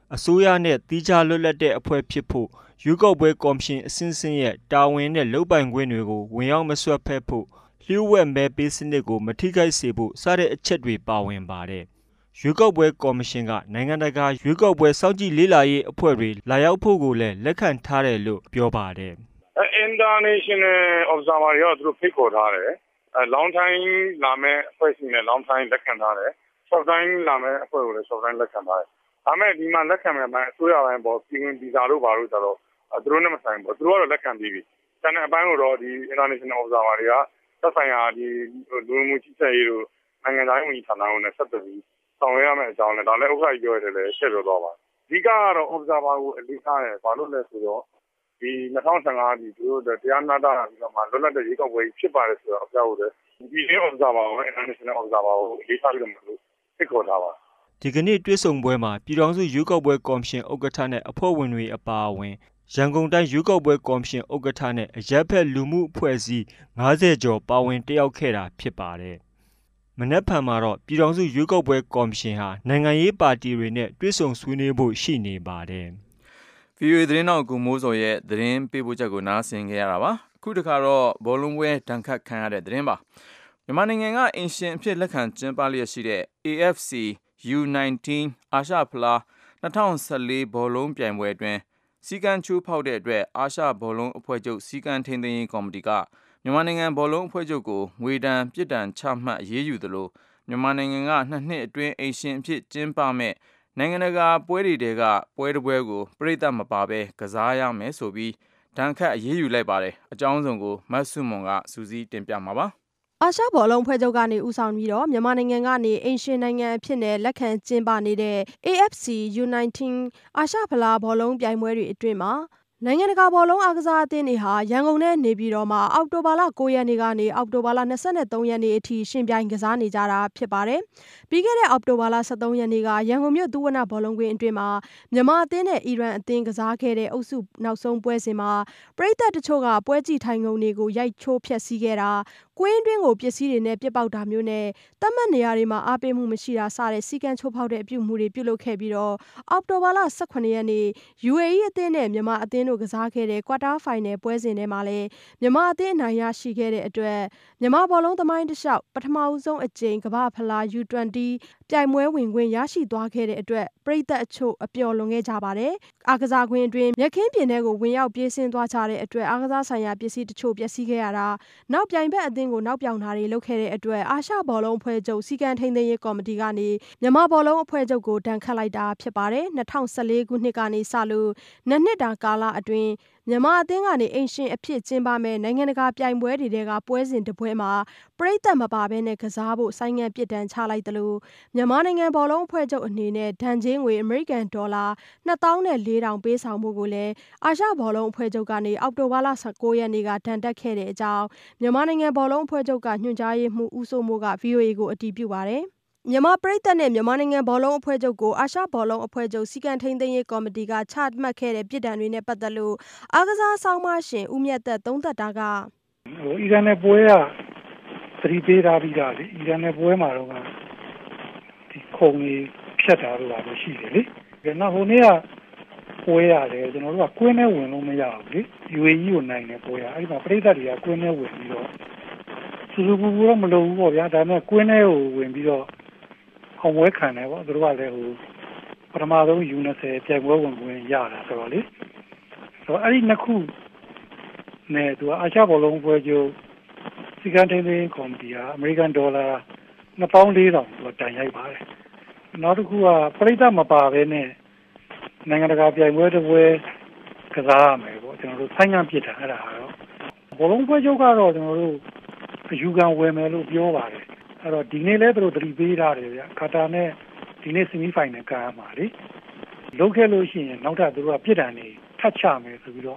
အစိုးရနဲ့တီးခြားလွတ်လပ်တဲ့အဖွဲ့ဖြစ်ဖို့ရွေးကောက်ပွဲကော်မရှင်အစဉ်စဉ်ရဲ့တာဝန်နဲ့လုပ်ပိုင်ခွင့်တွေကိုဝင်ရောက်မစွက်ဖက်ဖို့လျှို့ဝှက်မဲပေးစနစ်ကိုမထိခိုက်စေဖို့စတဲ့အချက်တွေပါဝင်ပါတယ်။ရွေးကောက်ပွဲကော်မရှင်ကနိုင်ငံတကာရွေးကောက်ပွဲစောင့်ကြည့်လေ့လာရေးအဖွဲ့တွေလာရောက်ဖို့ကိုလည်းလက်ခံထားတယ်လို့ပြောပါတယ်။ International Observer တွေကသူတို့ဖိတ်ခေါ်ထားတယ်။ long time လာမဲ့အဖွဲ့စီနဲ့ long time လက်ခံထားတယ်။ short time လာမဲ့အဖွဲ့ကိုလည်း short time လက်ခံထားတယ်။ဒါမဲ့ဒီမှာလက်ခံမဲ့အပိုင်းအစိုးရပိုင်းပေါ်ပြည်ဝင်ဗီဇာတို့ဘာလို့ဆိုတော့သူတို့နဲ့မဆိုင်ဘူး။သူတို့ကတော့လက်ခံပြီးပြီ။ကျန်တဲ့အပိုင်းကိုတော့ဒီ International Observer တွေကသက်ဆိုင်ရာဒီလူမှုကြီးကြပ်ရေးတို့နိုင်ငံသားဝန်ကြီးဌာနတို့နဲ့ဆက်သွယ်ပြီးဆောင်ရွက်ရမယ့်အကြောင်းနဲ့ဒါလည်းဥက္ကဋ္ဌကြီးပြောရတယ်လည်းရှင်းပြတော့ပါအဓိကကတော့ observer ကိုအလေးထားတယ်ဘာလို့လဲဆိုတော့ဒီ၂၀၁၅ဒီသူတို့တရားနာတာပြီးတော့မှလွတ်လပ်တဲ့ရေကောက်ပွဲဖြစ်ပါတယ်ဆိုတော့အပြောက်ဟုတ်တယ်ဒီနေ့ observer ကို international observer ကိုအလေးထားပြီးတော့မလို့ဖိတ်ခေါ်ထားပါဒီကနေ့တွေ့ဆုံပွဲမှာပြည်ထောင်စုရွေးကောက်ပွဲကော်မရှင်ဥက္ကဋ္ဌနဲ့အဖွဲ့ဝင်တွေအပါအဝင်ရန်ကုန်တိုင်းရွေးကောက်ပွဲကော်မရှင်ဥက္ကဋ္ဌနဲ့အရက်ဖက်လူမှုအဖွဲ့အစည်း၅၀ကျော်ပါဝင်တက်ရောက်ခဲ့တာဖြစ်ပါတယ်။မနက်ဖြန်မှာတော့ပြည်ထောင်စုရွေးကောက်ပွဲကော်မရှင်ဟာနိုင်ငံရေးပါတီတွေနဲ့တွေ့ဆုံဆွေးနွေးဖို့ရှိနေပါတယ်။ ဗီအိုအေ သတင်းတော်ကိုမိုးစောရဲ့သတင်းပေးပို့ချက်ကိုနားဆင်ခဲ့ရတာပါ။အခုတခါတော့ဘောလုံးပွဲဒဏ်ခတ်ခံရတဲ့သတင်းပါ။မြန်မာနိုင်ငံကအင်ရှင်အဖြစ်လက်ခံကျင်းပလျက်ရှိတဲ့ အေ အက်ဖ်စီ ယူ နာインティーン အာရှဖလား၂၀၁၄ဘောလုံးပြိုင်ပွဲအတွင်းစီကံချိုးဖောက်တဲ့အတွက်အာရှဘောလုံးအဖွဲ့ချုပ်စီကံထိန်းသိမ်းရေးကော်မတီကမြန်မာနိုင်ငံဘောလုံးအဖွဲ့ချုပ်ကိုငွေဒဏ်ပြစ်ဒဏ်ချမှတ်အရေးယူသလိုမြန်မာနိုင်ငံကနှစ်နှစ်အတွင်းအင်ရှင်အဖြစ်ကျင်းပမဲ့နိုင်ငံတကာပွဲတွေကပွဲတစ်ပွဲကိုပြည်သက်မပါဘဲကစားရမယ်ဆိုပြီးဒဏ်ခတ်အရေးယူလိုက်ပါတယ်အကြောင်းစုံကိုမတ်ဆုမွန်ကစူးစီးတင်ပြမှာပါအာရှဘောလုံးဖွဲ့ချုပ်ကနေဦးဆောင်ပြီးတော့မြန်မာနိုင်ငံကနေအင်ရှင်နိုင်ငံအဖြစ်နဲ့လက်ခံကျင်းပနေတဲ့ အေ အက်ဖ်စီ ယူ နာインティーン အာရှဖလားဘောလုံးပြိုင်ပွဲတွေအတွင်းမှာနိုင်ငံတကာဘောလုံးအားကစားအသင်းတွေဟာရန်ကုန်နဲ့နေပြည်တော်မှာအောက်တိုဘာလ၉ရက်နေ့ကနေအောက်တိုဘာလ၂၃ရက်နေ့အထိရှင်ပြိုင်ကစားနေကြတာဖြစ်ပါတယ်။ပြီးခဲ့တဲ့အောက်တိုဘာလ၁၃ရက်နေ့ကရန်ကုန်မြို့သုဝဏ္ဏဘောလုံးကွင်းအတွင်းမှာမြန်မာအသင်းနဲ့အီရန်အသင်းကစားခဲ့တဲ့အုပ်စုနောက်ဆုံးပွဲစဉ်မှာပရိသတ်တချို့ကပွဲကြည့်ထိုင်ကုန်တွေကိုရိုက်ချိုးဖျက်ဆီးခဲ့တာကွင်းအတွင်းကိုပစ္စည်းတွေနဲ့ပြစ်ပေါက်တာမျိုးနဲ့တတ်မှတ်နေရာတွေမှာအားပေးမှုမရှိတာစတဲ့စီကံချိုးဖောက်တဲ့အပြုအမူတွေပြုလုပ်ခဲ့ပြီးတော့အောက်တိုဘာလ၁၇ရက်နေ့ ယူ အေ အီ အသင်းနဲ့မြန်မာအသင်းတို့ကစားခဲ့တဲ့ကွာတာဖိုင်နယ်ပွဲစဉ်ထဲမှာလည်းမြန်မာအသင်းအနိုင်ရရှိခဲ့တဲ့အတွက်မြန်မာဘောလုံးသမိုင်းတစ်လျှောက်ပထမဦးဆုံးအကြိမ်ကမ္ဘာဖလား ယူ ၂၀ ပြိုင်ပွဲဝင်ခွင့်ရရှိသွားခဲ့တဲ့အတွက်ပရိသတ်အချို့အပျော်လွန်ခဲ့ကြပါတယ်။အားကစားကွင်းအတွင်းမြက်ခင်းပြင်ထဲကိုဝင်ရောက်ပြေးဆင်းသွားကြတဲ့အတွက်အားကစားဆိုင်ရာပစ္စည်းတချို့ပျက်စီးခဲ့ရတာနောက်ပြိုင်ဘက်အသင်းကိုနောက်ပြောင်တာတွေလုပ်ခဲ့တဲ့အတွက်အာရှဘောလုံးအဖွဲ့ချုပ်စီကံထိန်းသိမ်းရေးကော်မတီကနေမြန်မာဘောလုံးအဖွဲ့ချုပ်ကိုဒဏ်ခတ်လိုက်တာဖြစ်ပါတယ်။၂၀၁၄ခုနှစ်ကနေစလို့နှစ်နှစ်တာကာလအတွင်းမြန်မာအသင်းကနေအင်ရှင်အဖြစ်ကျင်းပမဲ့နိုင်ငံတကာပြိုင်ပွဲတွေကပွဲစဉ်တစ်ပွဲမှာပရိသတ်မပါဘဲနဲ့ကစားဖို့ဆိုင်းငံ့ပြစ်ဒဏ်ချလိုက်တယ်လို့မြန်မာနိုင်ငံဘောလုံးအဖွဲ့ချုပ်အနေနဲ့ဒဏ်ကြေးငွေအမေရိကန်ဒေါ်လာနှစ်သောင်းလေးထောင်ပေးဆောင်မှုကိုလည်းအာရှဘောလုံးအဖွဲ့ချုပ်ကနေအောက်တိုဘာလ၁၉ရက်နေ့ကဒဏ်တက်ခဲ့တဲ့အကြောင်းမြန်မာနိုင်ငံဘောလုံးအဖွဲ့ချုပ်ကညွှန်ကြားရေးမှူးဦးစိုးမိုးက ဗွီအိုအေကိုအတည်ပြုပါတယ်။မြန်မာပရိသတ်နဲ့မြန်မာနိုင်ငံဘောလုံးအဖွဲ့ချုပ်ကိုအာရှဘောလုံးအဖွဲ့ချုပ်စီကံထိန်းသိမ်းရေးကော်မတီကချမှတ်ခဲ့တဲ့ပြည်ဒဏ်တွေနဲ့ပတ်သက်လို့အားကစားဆောင်းပါရှင်ဦးမြတ်သက်သုံးသက်တာကဟိုအီရန်နဲ့ပွဲကသတိပေးထားပြီးသားလေအီရန်နဲ့ပွဲမှာတော့ဒီခုံကြီးဖြတ်တာတော့ပါရှိတယ်လေဒါနောက်ဟိုနေ့ကပွဲရတယ်ကျွန်တော်တို့ကကွင်းနဲ့ဝင်လို့မရဘူးလေ ယူ အေ အီ ကိုနိုင်တယ်ပွဲရအဲ့ဒီမှာပရိသတ်တွေကကွင်းနဲ့ဝင်ပြီးတော့စူစူပူပူတော့မလုပ်ဘူးပေါ့ဗျာဒါပေမဲ့ကွင်းထဲကိုဝင်ပြီးတော့အောင်ပွဲခံတယ်ပေါ့သူတို့ကလည်းဟိုပထမဆုံး ယူ ၂၀ ပြိုင်ပွဲဝင်ခွင့်ရတာဆိုတော့လေဆိုတော့အဲ့ဒီနှစ်ခုနဲ့သူကအာရှဘောလုံးအဖွဲ့ချုပ်စီကံထိန်းသိမ်းကော်မတီကအမေရိကန်ဒေါ်လာနှစ်သောင်းလေးထောင်သူကတန်ရိုက်ပါတယ်နောက်တစ်ခုကပရိသတ်မပါဘဲနဲ့နိုင်ငံတကာပြိုင်ပွဲတစ်ပွဲကစားရမယ်ပေါ့ကျွန်တော်တို့ဆိုင်းငံ့ပြစ်တာအဲ့ဒါတော့ဘောလုံးအဖွဲ့ချုပ်ကတော့ကျွန်တော်တို့အယူခံဝယ်မယ်လို့ပြောပါတယ်အဲ့တော့ဒီနေ့လဲသူတို့သတိပေးထားတယ်ဗျကာတာနဲ့ဒီနေ့ဆီမီဖိုင်နယ်ကမ်းမှာလေလုံးခဲ့လို့ရှိရင်နောက်ထပ်သူတို့ကပြစ်ဒဏ်တွေထပ်ချမယ်ဆိုပြီးတော့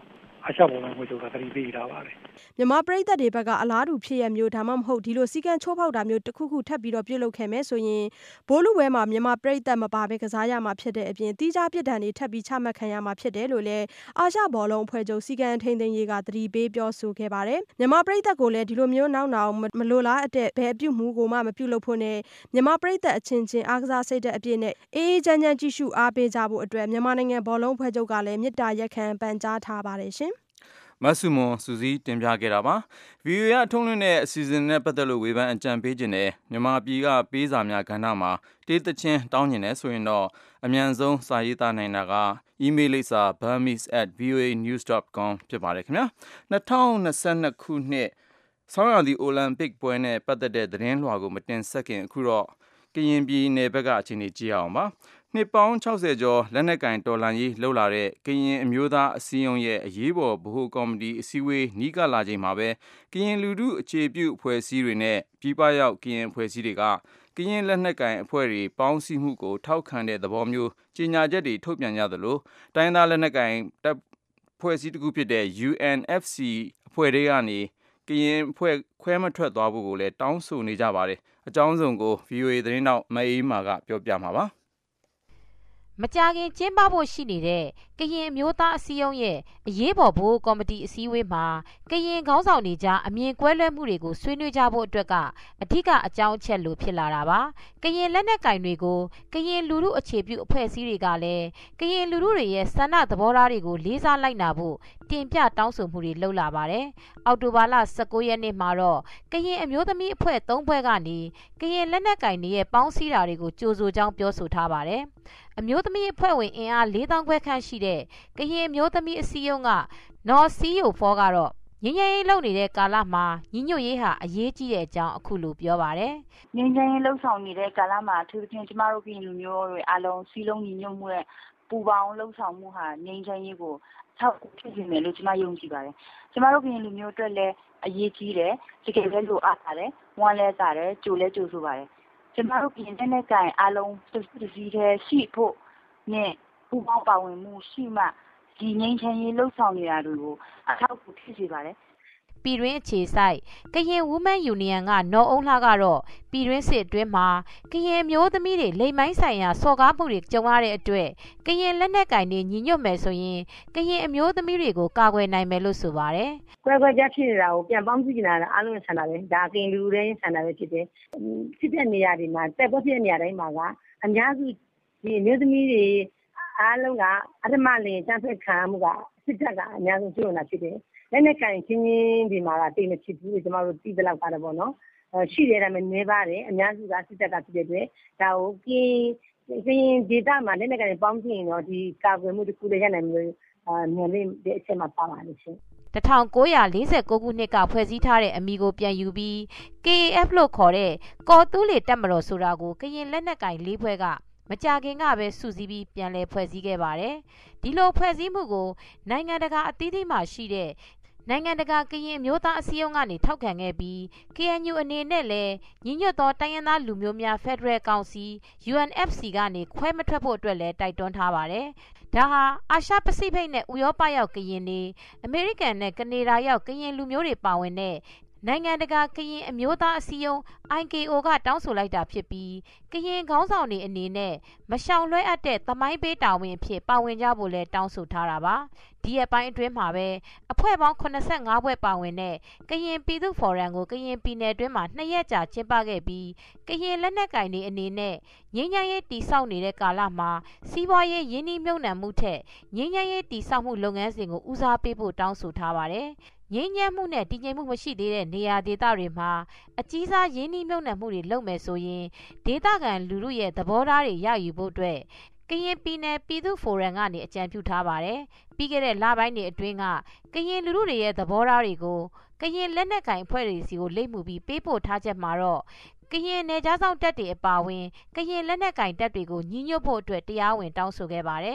အာရှဘောလုံးဖွဲ့ချုပ်ကသတိပေးထားပါတယ်မြန်မာပရိသတ်တွေဘက်ကအလားတူဖြစ်ရမျိုးဒါမှမဟုတ်ဒီလိုစီကံချိုးဖောက်တာမျိုးတစ်ခုခုထပ်ပြီးတော့ပြုလုပ်ခဲ့မယ်ဆိုရင်ဘိုးလူပွဲမှာမြန်မာပရိသတ်မပါဘဲကစားရမှာဖြစ်တဲ့အပြင်တီးခြားပြစ်ဒဏ်တွေထပ်ပြီးချမှတ်ခံရမှာဖြစ်တယ်လို့လည်းအာရှဘောလုံးအဖွဲ့ချုပ်စီကံထိန်းသိမ်းရေးကသတိပေးပြောဆိုခဲ့ပါတယ်မြန်မာပရိသတ်ကိုလည်းဒီလိုမျိုးနောက်နောက်မလိုလားအပ်တဲ့ဘယ်အပြုမှုကိုမှမပြုလုပ်ဖို့နဲ့မြန်မာပရိသတ်အချင်းချင်းအားကစားစိတ်ဓာတ်အပြည့်နဲ့အေးအေးချမ်းချမ်းကြည့်ရှုအားပေးကြဖို့အတွက်မြန်မာနိုင်ငံဘောလုံးအဖွဲ့ချုပ်ကလည်းမေတ္တာရက်ခံပန်ကြားထားပါတယ်ရှင်မဆုမွန်စူစီတင်ပြခဲ့တာပါ ဗီအိုအေ ထုံးလွှင့်တဲ့အစီအစဉ်နဲ့ပတ်သက်လို့ဝေဖန်အကြံပေးခြင်းနဲ့မြန်မာပြည်ကပေးစာများကဏ္ဍမှာတေးသချင်းတောင်းကျင်နေဆိုရင်တော့အမြန်ဆုံးစာရေးသားနိုင်တာကအီးမေးလ်လိပ်စာ burmese at v o a news dot com ဖြစ်ပါတယ်ခင်ဗျာ၂၀၂၂ခုနှစ်ဆောင်းရာသီအိုလံပစ်ပွဲနဲ့ပတ်သက်တဲ့သတင်းလွှာကိုမတင်ဆက်ခင်အခုတော့ကရင်ပြည်နယ်ဘက်ကအခြေအနေကြည့်အောင်ပါနှစ်ပေါင်း၆၀ကျော်လက်နက်ကင်တော်လှန်ရေးလှုပ်လာတဲ့ကရင်အမျိုးသားအစည်းအရုံးရဲ့အရေးပေါ်ဗဟိုကော်မတီအစည်းအဝေးနီးကပ်လာချိန်မှာပဲကရင်လူထုအခြေပြုအဖွဲ့အစည်းတွေနဲ့ပြည်ပရောက်ကရင်အဖွဲ့အစည်းတွေကကရင်လက်နက်ကင်အဖွဲ့တွေပေါင်းစည်းမှုကိုထောက်ခံတဲ့သဘောမျိုးကြေညာချက်တွေထုတ်ပြန်ကြသလိုတိုင်းသားလက်နက်ကင်တပ်ဖွဲ့စည်းတစ်ခုဖြစ်တဲ့ U N F C အဖွဲ့တွေကနေကရင်ဖွဲ့ခွဲမထွက်သွားဖို့ကိုလည်းတောင်းဆိုနေကြပါတယ်အကြောင်းစုံကို ဗီအိုအေ သတင်းတောက်မအေးမာကပြောပြမှာပါမကြာခင်ကျင်းပဖို့ရှိနေတဲ့ကရင်အမျိုးသားအစည်းအရုံးရဲ့အရေးပေါ်ဘိုးကော်မတီအစည်းအဝေးမှာကရင်ခေါင်းဆောင်တွေကြားအမြင်ကွဲလွဲမှုတွေကိုဆွေးနွေးကြဖို့အတွက်ကအထူးအကြောင်းအချက်လိုဖြစ်လာတာပါကရင်လက်နက်ကင်တွေကိုကရင်လူထုအခြေပြုအဖွဲ့အစည်းတွေကလည်းကရင်လူထုတွေရဲ့ဆန္ဒသဘောထားတွေကိုလေးစားလိုက်နာဖို့တင်ပြတောင်းဆိုမှုတွေလုပ်လာပါတယ်အောက်တိုဘာလ၁၉ရက်နေ့မှာတော့ကရင်အမျိုးသမီးအဖွဲ့၃ဖွဲ့ကနေကရင်လက်နက်ကင်တွေရဲ့ပေါင်းစည်းတာတွေကိုကြိုဆိုကြောင်းပြောဆိုထားပါတယ်အမျိုးသမီးအဖွဲ့ဝင်အင်အား၄သောင်းခွဲခန့်ရှိတဲ့ကရင်အမျိုးသမီးအစည်းအရုံးကနော်စီယိုဖောကတော့ငင်းငယ်ရေးလုပ်နေတဲ့ကာလမှာညီညွတ်ရေးဟာအရေးကြီးတဲ့အကြောင်းအခုလိုပြောပါတယ်ငင်းငယ်ရေးလှုပ်ဆောင်နေတဲ့ကာလမှာအထူးသဖြင့်ကျမတို့ကရင်လူမျိုးတွေအလုံးစီလုံးညီညွတ်မှုနဲ့ပူပေါင်းလှုပ်ဆောင်မှုဟာငင်းငယ်ရေးကိုထောက်ဖြစ်နေတယ်လို့ကျမယုံကြည်ပါတယ်ကျမတို့ကရင်လူမျိုးအတွက်လည်းအရေးကြီးတယ်တကယ်လည်းလိုအပ်ပါတယ်ဝမ်းလဲစားတယ်ကြိုလဲကြိုဆိုပါတယ်ကျမတို့ပြည်နယ်နဲ့ကိုင်အလုံးစစည်းတဲ့ရှိဖို့နဲ့ပူပေါင်းပါဝင်မှုရှိမှဒီငင်းချင်ရေးလှုပ်ဆောင်နေတာတွေကိုအထောက်အကူဖြစ်စေပါတယ်ပြည်တွင်းအခြေစိုက်ကရင် Women Union ကနော်အုံးလှကတော့ပြည်တွင်းစစ်အတွင်းမှာကရင်မျိုးသမီးတွေလိမ်မိုင်းဆိုင်ရာစော်ကားမှုတွေကြုံရတဲ့အတွက်ကရင်လက်နက်ကင်တွေညီညွတ်မယ်ဆိုရင်ကရင်အမျိုးသမီးတွေကိုကာကွယ်နိုင်မယ်လို့ဆိုပါတယ်။ကွဲကွဲပြားဖြစ်နေတာကိုပြန်ပေါင်းကြည့်နေတာအားလုံးဆန္ဒပဲဒါကရင်လူတွေဆန္ဒပဲဖြစ်တယ်။ဖြစ်တဲ့နေရာတွေမှာတက်ပေါ်ဖြစ်တဲ့နေရာတိုင်းမှာကအများစုဒီမျိုးသမီးတွေအားလုံးကအထမလင်စံဖက်ခံမှုကစစ်တပ်ကအများဆုံးကျွမ်းတာဖြစ်တယ်။လက်နက်ကင်ချင်းချင်းဒီမှာတိတ်မဖြစ်ဘူးကျွန်တော်တို့ပြီးတဲ့လောက်ပါတယ်ပေါ့နော်ရှိတယ်ဒါပေမဲ့နေပါတယ်အများစုကစစ်တပ်ကဖြစ်တဲ့အတွက်ဒါကိုကင်းကင်းဒေတာမှာလက်နက်ကင်ပေါင်းကြည့်ရင်တော့ဒီကာကွယ်မှုတစ်ခုလည်းရနိုင်မျိုးညနေတဲ့အချိန်မှာပါပါလို့ရှင်၁၉၄၉ခုနှစ်ကဖွဲ့စည်းထားတဲ့အမည်ကိုပြန်ယူပြီး K A F လို့ခေါ်တဲ့ကော်တူးလေတပ်မတော်ဆိုတာကိုကရင်လက်နက်ကင်၄ဖွဲ့ကမကြာခင်ကပဲစုစည်းပြီးပြန်လည်ဖွဲ့စည်းခဲ့ပါတယ်ဒီလိုဖွဲ့စည်းမှုကိုနိုင်ငံတကာအသီးသီးမှရှိတဲ့နိုင်ငံတကာကရင်မျိုးသားအစည်းအရုံးကနေထောက်ခံခဲ့ပြီး K N U အနေနဲ့လည်းညီညွတ်သောတိုင်းရင်းသားလူမျိုးများဖက်ဒရယ်ကောင်စီ U N F C ကနေခွဲမထွက်ဖို့အတွက်လည်းတိုက်တွန်းထားပါတယ်ဒါဟာအာရှပစိဖိတ်နဲ့ဥရောပရောက်ကရင်တွေအမေရိကန်နဲ့ကနေဒါရောက်ကရင်လူမျိုးတွေပါဝင်တဲ့နိုင်ငံတကာကရင်အမျိုးသားအစည်းအရုံး I K O ကတောင်းဆိုလိုက်တာဖြစ်ပြီးကရင်ခေါင်းဆောင်တွေအနေနဲ့မရှောင်လွှဲအပ်တဲ့သမိုင်းပေးတာဝန်အဖြစ်ပါဝင်ကြဖို့လဲတောင်းဆိုထားတာပါဒီအပိုင်းအတွင်းမှာပဲအဖွဲ့ပေါင်း၇၅ဖွဲ့ပါဝင်တဲ့ကရင်ပြည်သူ့ဖော်ရမ်ကိုကရင်ပြည်နယ်အတွင်းမှာနှစ်ရက်ကြာကျင်းပခဲ့ပြီးကရင်လက်နက်ကင်တွေအနေနဲ့ငြိမ်းချမ်းရေးတည်ဆောက်နေတဲ့ကာလမှာစီးပွားရေးရင်းနှီးမြှုပ်နှံမှုထက်ငြိမ်းချမ်းရေးတည်ဆောက်မှုလုပ်ငန်းစဉ်ကိုဦးစားပေးဖို့တောင်းဆိုထားပါတယ်ငြိမ်းချမ်းမှုနဲ့တည်ငြိမ်မှုမရှိသေးတဲ့နေရာဒေသတွေမှာအကြီးစားရင်းနှီးမြှုပ်နှံမှုတွေလုပ်မယ်ဆိုရင်ဒေသခံလူထုရဲ့သဘောထားတွေရယူဖို့အတွက်ကရင်ပြည်နယ်ပြည်သူ့ဖိုရမ်ကနေအကြံပြုထားပါတယ်။ပြီးခဲ့တဲ့လပိုင်းတွေအတွင်းကကရင်လူထုတွေရဲ့သဘောထားတွေကိုကရင်လက်နက်ကင်အဖွဲ့တွေစီကိုလိမ့်မှုပြီးပေးပို့ထားချက်မှာတော့ကရင်နယ်ခြားစောင့်တပ်တွေအပါအဝင်ကရင်လက်နက်ကင်တပ်တွေကိုညီညွတ်ဖို့အတွက်တရားဝင်တောင်းဆိုခဲ့ပါတယ်။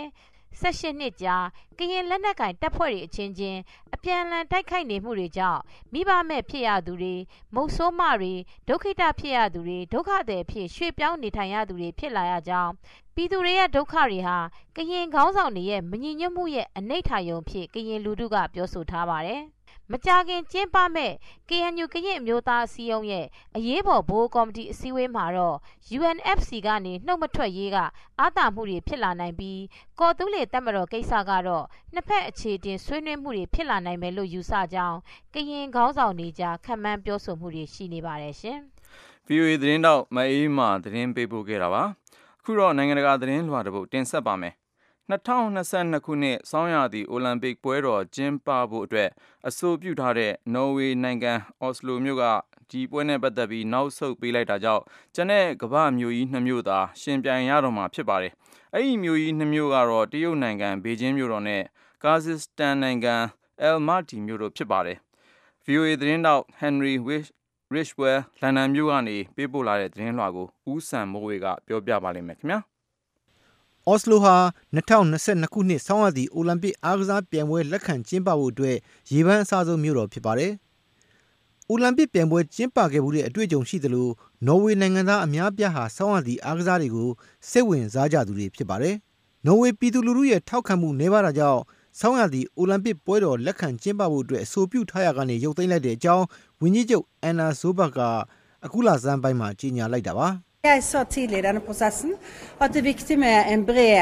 ၁၈ နှစ်ကြာကရင်လက်နက်ကင်တပ်ဖွဲ့တွေအချင်းချင်းအပြန်အလှန်တိုက်ခိုက်နေမှုတွေကြောင့်မိဘမဲ့ဖြစ်ရသူတွေမုတ်ဆိုးမတွေဒုက္ခိတဖြစ်ရသူတွေဒုက္ခသည်ဖြစ်ရွှေ့ပြောင်းနေထိုင်ရသူတွေဖြစ်လာရကြောင်းပြည်သူတွေရဲ့ဒုက္ခတွေဟာကရင်ခေါင်းဆောင်တွေရဲ့မညီညွတ်မှုရဲ့အနိဋ္ဌာရုံဖြစ်ကရင်လူထုကပြောဆိုထားပါတယ်မကြာခင်ကျင်းပမဲ့ K N U ကရင်အမျိုးသားအစည်းအရုံးရဲ့အရေးပေါ်ဘိုးကော်မတီအစည်းအဝေးမှာတော့ U N F C ကနေနှုတ်မထွက်ရေးကအာသာမှုတွေဖြစ်လာနိုင်ပြီးကော်တူးလေတပ်မတော်ကိစ္စကတော့နှစ်ဖက်အခြေတင်ဆွေးနွေးမှုတွေဖြစ်လာနိုင်မယ်လို့ယူဆကြောင်းကရင်ခေါင်းဆောင်တွေကြားခန့်မှန်းပြောဆိုမှုတွေရှိနေပါတယ်ရှင် V O A သတင်းတော့မအေးမှသတင်းပေးပို့ခဲ့တာပါအခုတော့နိုင်ငံတကာသတင်းလွှာတစ်ပုဒ်တင်ဆက်ပါမယ်၂၀၂၂ခုနှစ်ဆောင်းရာသီအိုလံပစ်ပွဲတော်ကျင်းပဖို့အတွက်အဆိုပြုထားတဲ့နော်ဝေနိုင်ငံအော်စလိုမြို့ကဒီပွဲနဲ့ပတ်သက်ပြီးနောက်ဆုတ်ပေးလိုက်တာကြောင့်ကျန်တဲ့ကမ္ဘာမြို့ကြီးနှစ်မြို့သာရှင်ပြိုင်ရတော့မှာဖြစ်ပါတယ်။အဲ့ဒီမြို့ကြီးနှစ်မြို့ကတော့တရုတ်နိုင်ငံဘေကျင်းမြို့တော်နဲ့ကာဇက်စတန်နိုင်ငံအယ်မာတီမြို့တို့ဖြစ်ပါတယ်။ V O A သတင်းတောက် Henry Richwell လန်ဒန်မြို့ကနေပေးပို့လာတဲ့သတင်းလွှာကိုဦးစံမိုးဝေကပြောပြပါလိမ့်မယ်ခင်ဗျာ။အော်စလိုဟာ၂၀၂၂ခုနှစ်ဆောင်းရာသီအိုလံပစ်အားကစားပြိုင်ပွဲလက်ခံကျင်းပဖို့အတွက်ရေပန်းအစားဆုံးမြို့တော်ဖြစ်ပါတယ်။အိုလံပစ်ပြိုင်ပွဲကျင်းပခဲ့မှုတဲ့အတွေ့အကြုံရှိသလိုနော်ဝေနိုင်ငံသားအများပြားဟာဆောင်းရာသီအားကစားတွေကိုစိတ်ဝင်စားကြသူတွေဖြစ်ပါတယ်။နော်ဝေပြည်သူလူထုရဲ့ထောက်ခံမှုနည်းပါးတာကြောင့်ဆောင်းရာသီအိုလံပစ်ပွဲတော်လက်ခံကျင်းပဖို့အတွက်အဆိုပြုထားရကနေရုပ်သိမ်းလိုက်တဲ့အကြောင်းဝန်ကြီးချုပ်အန်နာဇိုဘတ်ကအခုလဆန်းပိုင်းမှာကြေညာလိုက်တာပါ Jeg sa tidlig i denne prosessen at det er viktig med en bred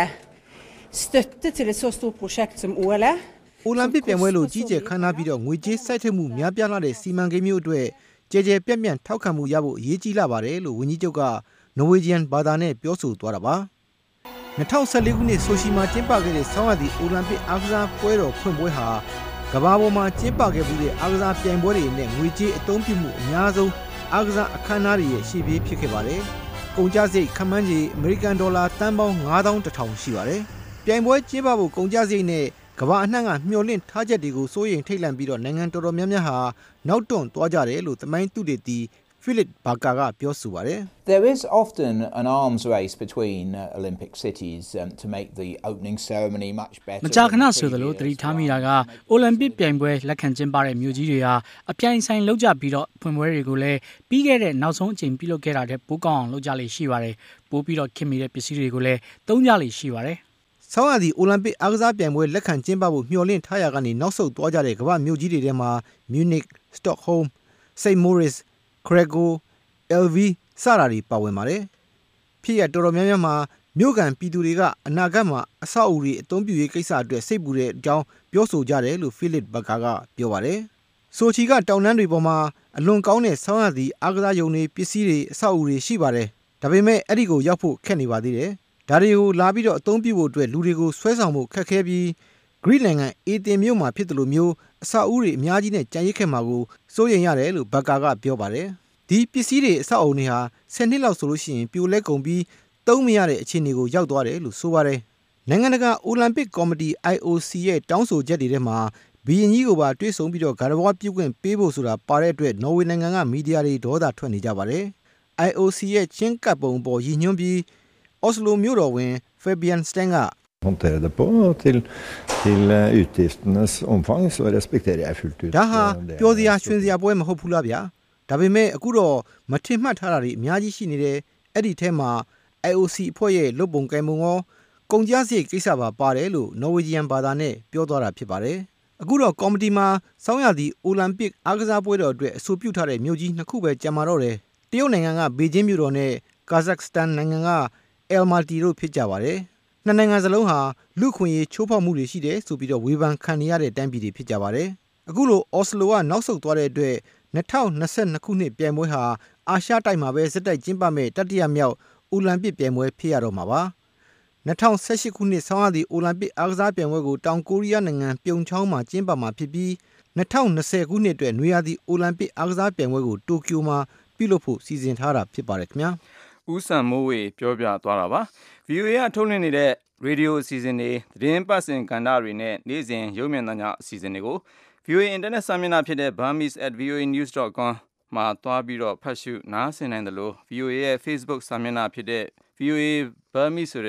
støtte til et så stort prosjekt som O L အိုလံပစ်ပြိုင်ပွဲလိုကြီးကျယ်ခမ်းနားပြီးတော့ငွေကြေးစိုက်ထည့်မှုများပြားလာတဲ့စီမံကိန်းမျိုးအတွက်ကြဲကြဲပြန့်ပြန့်ထောက်ခံမှုရဖို့အရေးကြီးလာပါတယ်လို့ဝန်ကြီးချုပ်ကနော်ဝေဂျီယန်ဘာသာနဲ့ပြောဆိုသွားတာပါ၂၀၁၄ခုနှစ်ဆိုရှီမှာကျင်းပခဲ့တဲ့ဆောင်းရာသီအိုလံပစ်အားကစားပွဲတော်ဖွင့်ပွဲဟာကမ္ဘာပေါ်မှာကျင်းပခဲ့မှုတဲ့အားကစားပြိုင်ပွဲတွေနဲ့ငွေကြေးအသုံးပြုမှုအများဆုံးအားကစားအခမ်းအနားတွေရဲ့ရှေ့ပြေးဖြစ်ခဲ့ပါတယ်ကုန်ကျစရိတ်ခန့်မှန်းခြေအမေရိကန်ဒေါ်လာတန်ပေါင်း၅သောင်းတစ်ထောင်ရှိပါတယ်။ပြိုင်ပွဲကျင်းပဖို့ကုန်ကျစရိတ်နဲ့ကမ္ဘာအနှံ့ကမျှော်လင့်ထားချက်တွေကိုစိုးရိမ်ထိတ်လန့်ပြီးတော့နိုင်ငံတော်တော်များများဟာနောက်တွန့်သွားကြတယ်လို့သမိုင်းသုတေသီဖိလစ်ဘာကာကပြောဆိုပါတယ်။ There is often an arms race between uh, Olympic cities um, to make the opening ceremony much better. မကြာခဏဆိုသလိုသတိထားမိတာကအိုလံပစ်ပြိုင်ပွဲလက်ခံကျင်းပတဲ့မြို့ကြီးတွေဟာအပြိုင်ဆိုင်လုပ်ကြပြီးတော့ဖွင့်ပွဲတွေကိုလည်းပြီးခဲ့တဲ့နောက်ဆုံးအချိန်ပြုလုပ်ခဲ့တာတဲ့ပိုးကောင်းအောင်လုပ်ကြလေရှိပါတယ်။ပိုးပြီးတော့ခင်မီတဲ့ပစ္စည်းတွေကိုလည်းသုံးကြလေရှိပါတယ်။ဆောင်းရာသီအိုလံပစ်အားကစားပြိုင်ပွဲလက်ခံကျင်းပဖို့မျှော်လင့်ထားရကနေနောက်ဆုတ်သွားကြတဲ့ကမ္ဘာမြို့ကြီးတွေထဲမှာ Munich, Stockholm, Saint Moritz, Krakow L V စတာတွေပါဝင်ပါတယ်။ဖြစ်ရတော်တော်များများမှာမြို့ကန်ပြည်သူတွေကအနာဂတ်မှာအဆောက်အဦတွေအသုံးပြုရေးကိစ္စအတွက်စိတ်ပူတဲ့အကြောင်းပြောဆိုကြတယ်လို့ဖိလစ်ဘကာကပြောပါတယ်။ဆိုချီကတောင်တန်းတွေပေါ်မှာအလွန်ကောင်းတဲ့ဆောင်းရာသီအားကစားရုံတွေပစ္စည်းတွေအဆောက်အဦတွေရှိပါတယ်။ဒါပေမဲ့အဲ့ဒီကိုရောက်ဖို့ခက်နေပါသေးတယ်။ဒါတွေကိုလာပြီးတော့အသုံးပြုဖို့အတွက်လူတွေကိုဆွဲဆောင်ဖို့ခက်ခဲပြီးဂရိနိုင်ငံအေတင်မြို့မှာဖြစ်တယ်လို့မျိုးအဆောက်အဦတွေအများကြီးနဲ့ကြံရစ်ခဲ့မှာကိုစိုးရိမ်ရတယ်လို့ဘကာကပြောပါတယ်။ဒီပစ္စည်းတွေအဆောက်အအုံတွေဟာဆယ်နှစ်လောက်ဆိုလို့ရှိရင်ပြိုလဲကုန်ပြီးသုံးမရတဲ့အခြေအနေကိုရောက်သွားတယ်လို့ဆိုပါတယ်။နိုင်ငံတကာအိုလံပစ်ကော်မတီ I O C ရဲ့တောင်းဆိုချက်တွေထဲမှာဘီရင်ကြီးကိုပါတွဲဆုံပြီးတော့ဂါရဝါပြုတ်ခွင့်ပေးဖို့ဆိုတာပါတဲ့အတွက်နော်ဝေနိုင်ငံကမီဒီယာတွေဒေါသထွက်နေကြပါတယ်။ I O C ရဲ့ချင်းကပ်ပုံပေါ်ရည်ညွှန်းပြီးအော်စလိုမြို့တော်ဝင် Fabian Steng က håndtere det på til til utgiftenes omfang så respekterer jeg fullt ut. ဒါဟာပြောစရာရွှင်စရာပွဲမဟုတ်ဘူးလားဗျာ။ဒါပေမဲ့အခုတော့မထင်မှတ်ထားတာတွေအများကြီးရှိနေတယ်အဲ့ဒီထဲမှာ I O C အဖွဲ့ရဲ့လုပ်ပုံကိုင်ပုံရောကုန်ကျစရိတ်ကိစ္စပါပါတယ်လို့နော်ဝေဂျီယန်ဘာသာနဲ့ပြောသွားတာဖြစ်ပါတယ်အခုတော့ကော်မတီမှာဆောင်းရာသီအိုလံပစ်အားကစားပွဲတော်အတွက်အဆိုပြုထားတဲ့မြို့ကြီးနှစ်ခုပဲကျန်ပါတော့တယ်တရုတ်နိုင်ငံကဘေကျင်းမြို့တော်နဲ့ကာဇက်စတန်နိုင်ငံကအယ်မာတီတို့ဖြစ်ကြပါတယ်နှစ်နိုင်ငံစလုံးဟာလူခွင့်ရေးချိုးဖောက်မှုတွေရှိတယ်ဆိုပြီးတော့ဝေဖန်ခံနေရတဲ့တိုင်းပြည်တွေဖြစ်ကြပါတယ်အခုလိုအော်စလိုကနောက်ဆုတ်သွားတဲ့အတွက်၂၀၂၂ခုနှစ်ပြိုင်ပွဲဟာအာရှတိုက်မှာပဲစက်တိုက်ကျင်းပမဲ့တတိယမြောက်အိုလံပစ်ပြိုင်ပွဲဖြစ်ရတော့မှာပါ၂၀၁၈ခုနှစ်ဆောင်းရာသီအိုလံပစ်အားကစားပြိုင်ပွဲကိုတောင်ကိုရီးယားနိုင်ငံပြုံချောင်းမှာကျင်းပမှာဖြစ်ပြီး၂၀၂၀ခုနှစ်အတွက်နွေရာသီအိုလံပစ်အားကစားပြိုင်ပွဲကိုတိုကျိုမှာပြုလုပ်ဖို့စီစဉ်ထားတာဖြစ်ပါတယ်ခင်ဗျာဦးစံမိုးဝေပြောပြသွားတာပါ ဗွီအိုအေ ကထုတ်လွှင့်နေတဲ့ရေဒီယိုအစီအစဉ်တွေသတင်းပတ်စဉ်ကဏ္ဍတွေနဲ့နေ့စဉ်ရုပ်မြင်သံကြားအစီအစဉ်တွေကို ဗွီအိုအေ internet စာမျက်နှာဖြစ်တဲ့ burmese at v o a news dot com မှာသွားပြီးတော့ဖတ်ရှုနားဆင်နိုင်တယ်လို့ ဗွီအိုအေ ရဲ့ Facebook စာမျက်နှာဖြစ်တဲ့ ဗွီအိုအေ Burmese ဆိုတဲ့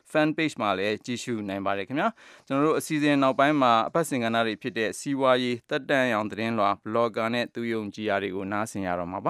fan page မှာလည်းကြည့်ရှုနိုင်ပါတယ်ခင်ဗျာကျွန်တော်တို့အစီအစဉ်နောက်ပိုင်းမှာအပတ်စဉ်ကဏ္ဍတွေဖြစ်တဲ့စီးပွားရေးတက်တန့်အောင်သတင်းလွှာ blogger နဲ့သူယုံကြည်ရာတွေကိုနားဆင်ရတော့မှာပါ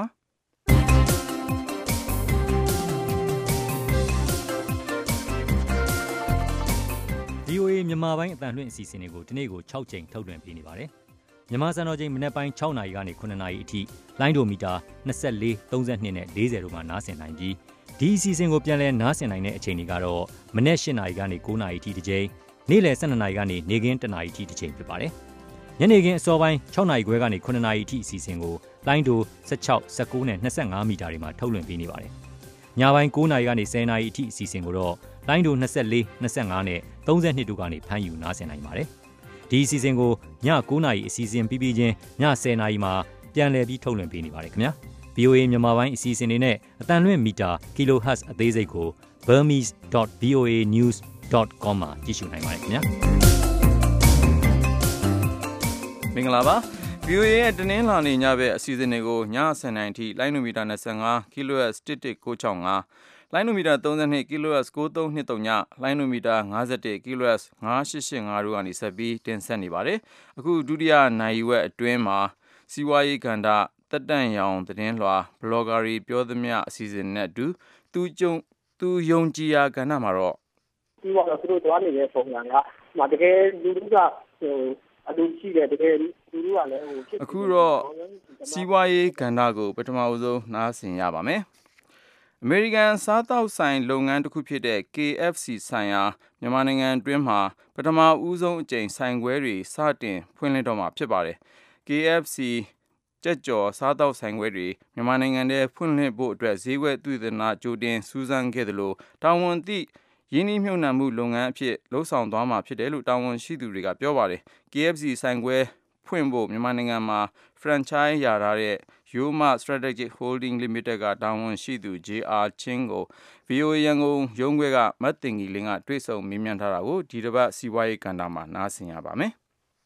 ဗီအိုအေမြန်မာပိုင်းအတန်လွှင့်အစီအစဉ်တွေကိုဒီနေ့ကို၆ချိန်ထုတ်လွှင့်ပေးနေပါတယ်။မြန်မာစံတော်ချိန်မနက်ပိုင်း၆နာရီကနေခုနှစ်နာရီအထိလိုင်းဒိုမီတာ၂၄ ၃၂နဲ့၄၀တို့မှာနားဆင်နိုင်ပြီးဒီအစီအစဉ်ကိုပြန်လည်နားဆင်နိုင်တဲ့အချိန်တွေကတော့မနက်၈နာရီကနေ၉နာရီအထိတစ်ချိန်နေ့လယ်၁၂နာရီကနေနေ့ခင်း၁နာရီအထိတစ်ချိန်ဖြစ်ပါတယ်။ညနေခင်းအစောပိုင်း၆နာရီခွဲကနေခုနှစ်နာရီအထိအစီအစဉ်ကိုလိုင်းဒို၁၆ ၁၉နဲ့၂၅မီတာတွေမှာထုတ်လွှင့်ပေးနေပါတယ်။ညပိုင်း၉နာရီကနေ၁၀နာရီအထိအစီအစဉ်ကိုတော့လိုင်းဒို၂၄ ၂၅နဲ့၃၂တို့ကနေဖမ်းယူနားဆင်နိုင်ပါတယ်။ဒီအစီအစဉ်ကိုည၉နာရီအစီအစဉ်ပြီးပြီးချင်းည၁၀နာရီမှာပြန်လည်ပြီးထုတ်လွှင့်ပေးနေပါတယ်ခင်ဗျာ။ ဗီ အို အေ မြန်မာပိုင်းအစီအစဉ်တွေနဲ့အတန်လွှင့်မီတာ kilohertz အသေးစိတ်ကို burmese dot v o a news dot com မှာကြည့်ရှုနိုင်ပါတယ်ခင်ဗျာ။မင်္ဂလာပါ ဗီ အို အေ ရဲ့တနင်္လာနေ့ညဘက်အစီအစဉ်တွေကိုည၁၀နာရီထိလိုင်းနိုမီတာ၂၅ kilohertz တစ်တစ်၉၆၅လိုင်းနိုမီတာ၃၂ kilohertz ၉၃၂၃ညလိုင်းနိုမီတာ၅၁ kilohertz ၅၈၈၅တို့ကနေဆက်ပြီးတင်ဆက်နေပါတယ်။အခုဒုတိယနိုင်ဝက်အတွင်းမှာစီးပွားရေးကဏ္ဍတက်တန့်ရောင်သတင်းလွှာ blogger တွေပြောသမျှအစီအစဉ်နဲ့အတူသူကြုံသူယုံကြည်ရာကဏ္ဍမှာတော့ဒီမှာသူတို့သွားနေတဲ့ပုံစံကမတကယ်လူလူကဟိုအလူရှိတယ်တကယ်လူလူကလည်းဟိုအခုတော့စီးပွားရေးကဏ္ဍကိုပထမဆုံးနားဆင်ရပါမယ်။အမေရိကန်စားတောက်ဆိုင်လုပ်ငန်းတစ်ခုဖြစ်တဲ့ K F C ဆိုင်ရာမြန်မာနိုင်ငံအတွင်းမှာပထမဦးဆုံးအကြိမ်ဆိုင်ခွဲတွေစတင်ဖွင့်လှစ်တော့မှာဖြစ်ပါတယ်။ K F C ကြက်ကြော်စားတောက်ဆိုင်ခွဲတွေမြန်မာနိုင်ငံထဲဖွင့်လှစ်ဖို့အတွက်ဈေးကွက်သုတေသနကြိုတင်စူးစမ်းခဲ့သလိုတာဝန်သိရင်းနှီးမြှုပ်နှံမှုလုပ်ငန်းအဖြစ်လှုပ်ဆောင်သွားမှာဖြစ်တယ်လို့တာဝန်ရှိသူတွေကပြောပါတယ်။ K F C ဆိုင်ခွဲဖွင့်ဖို့မြန်မာနိုင်ငံမှာ franchise ရထားတဲ့ Yoma Strategic Holding Limited ကတာဝန်ရှိသူ J R Chin ကို ဗီ အို အေ ရန်ကုန်ရုံးခွဲကမတ်တင်ကြီးလင်းကတွေ့ဆုံမေးမြန်းထားတာကိုဒီတစ်ပတ်စီးပွားရေးကဏ္ဍမှာနားဆင်ရပါမယ်။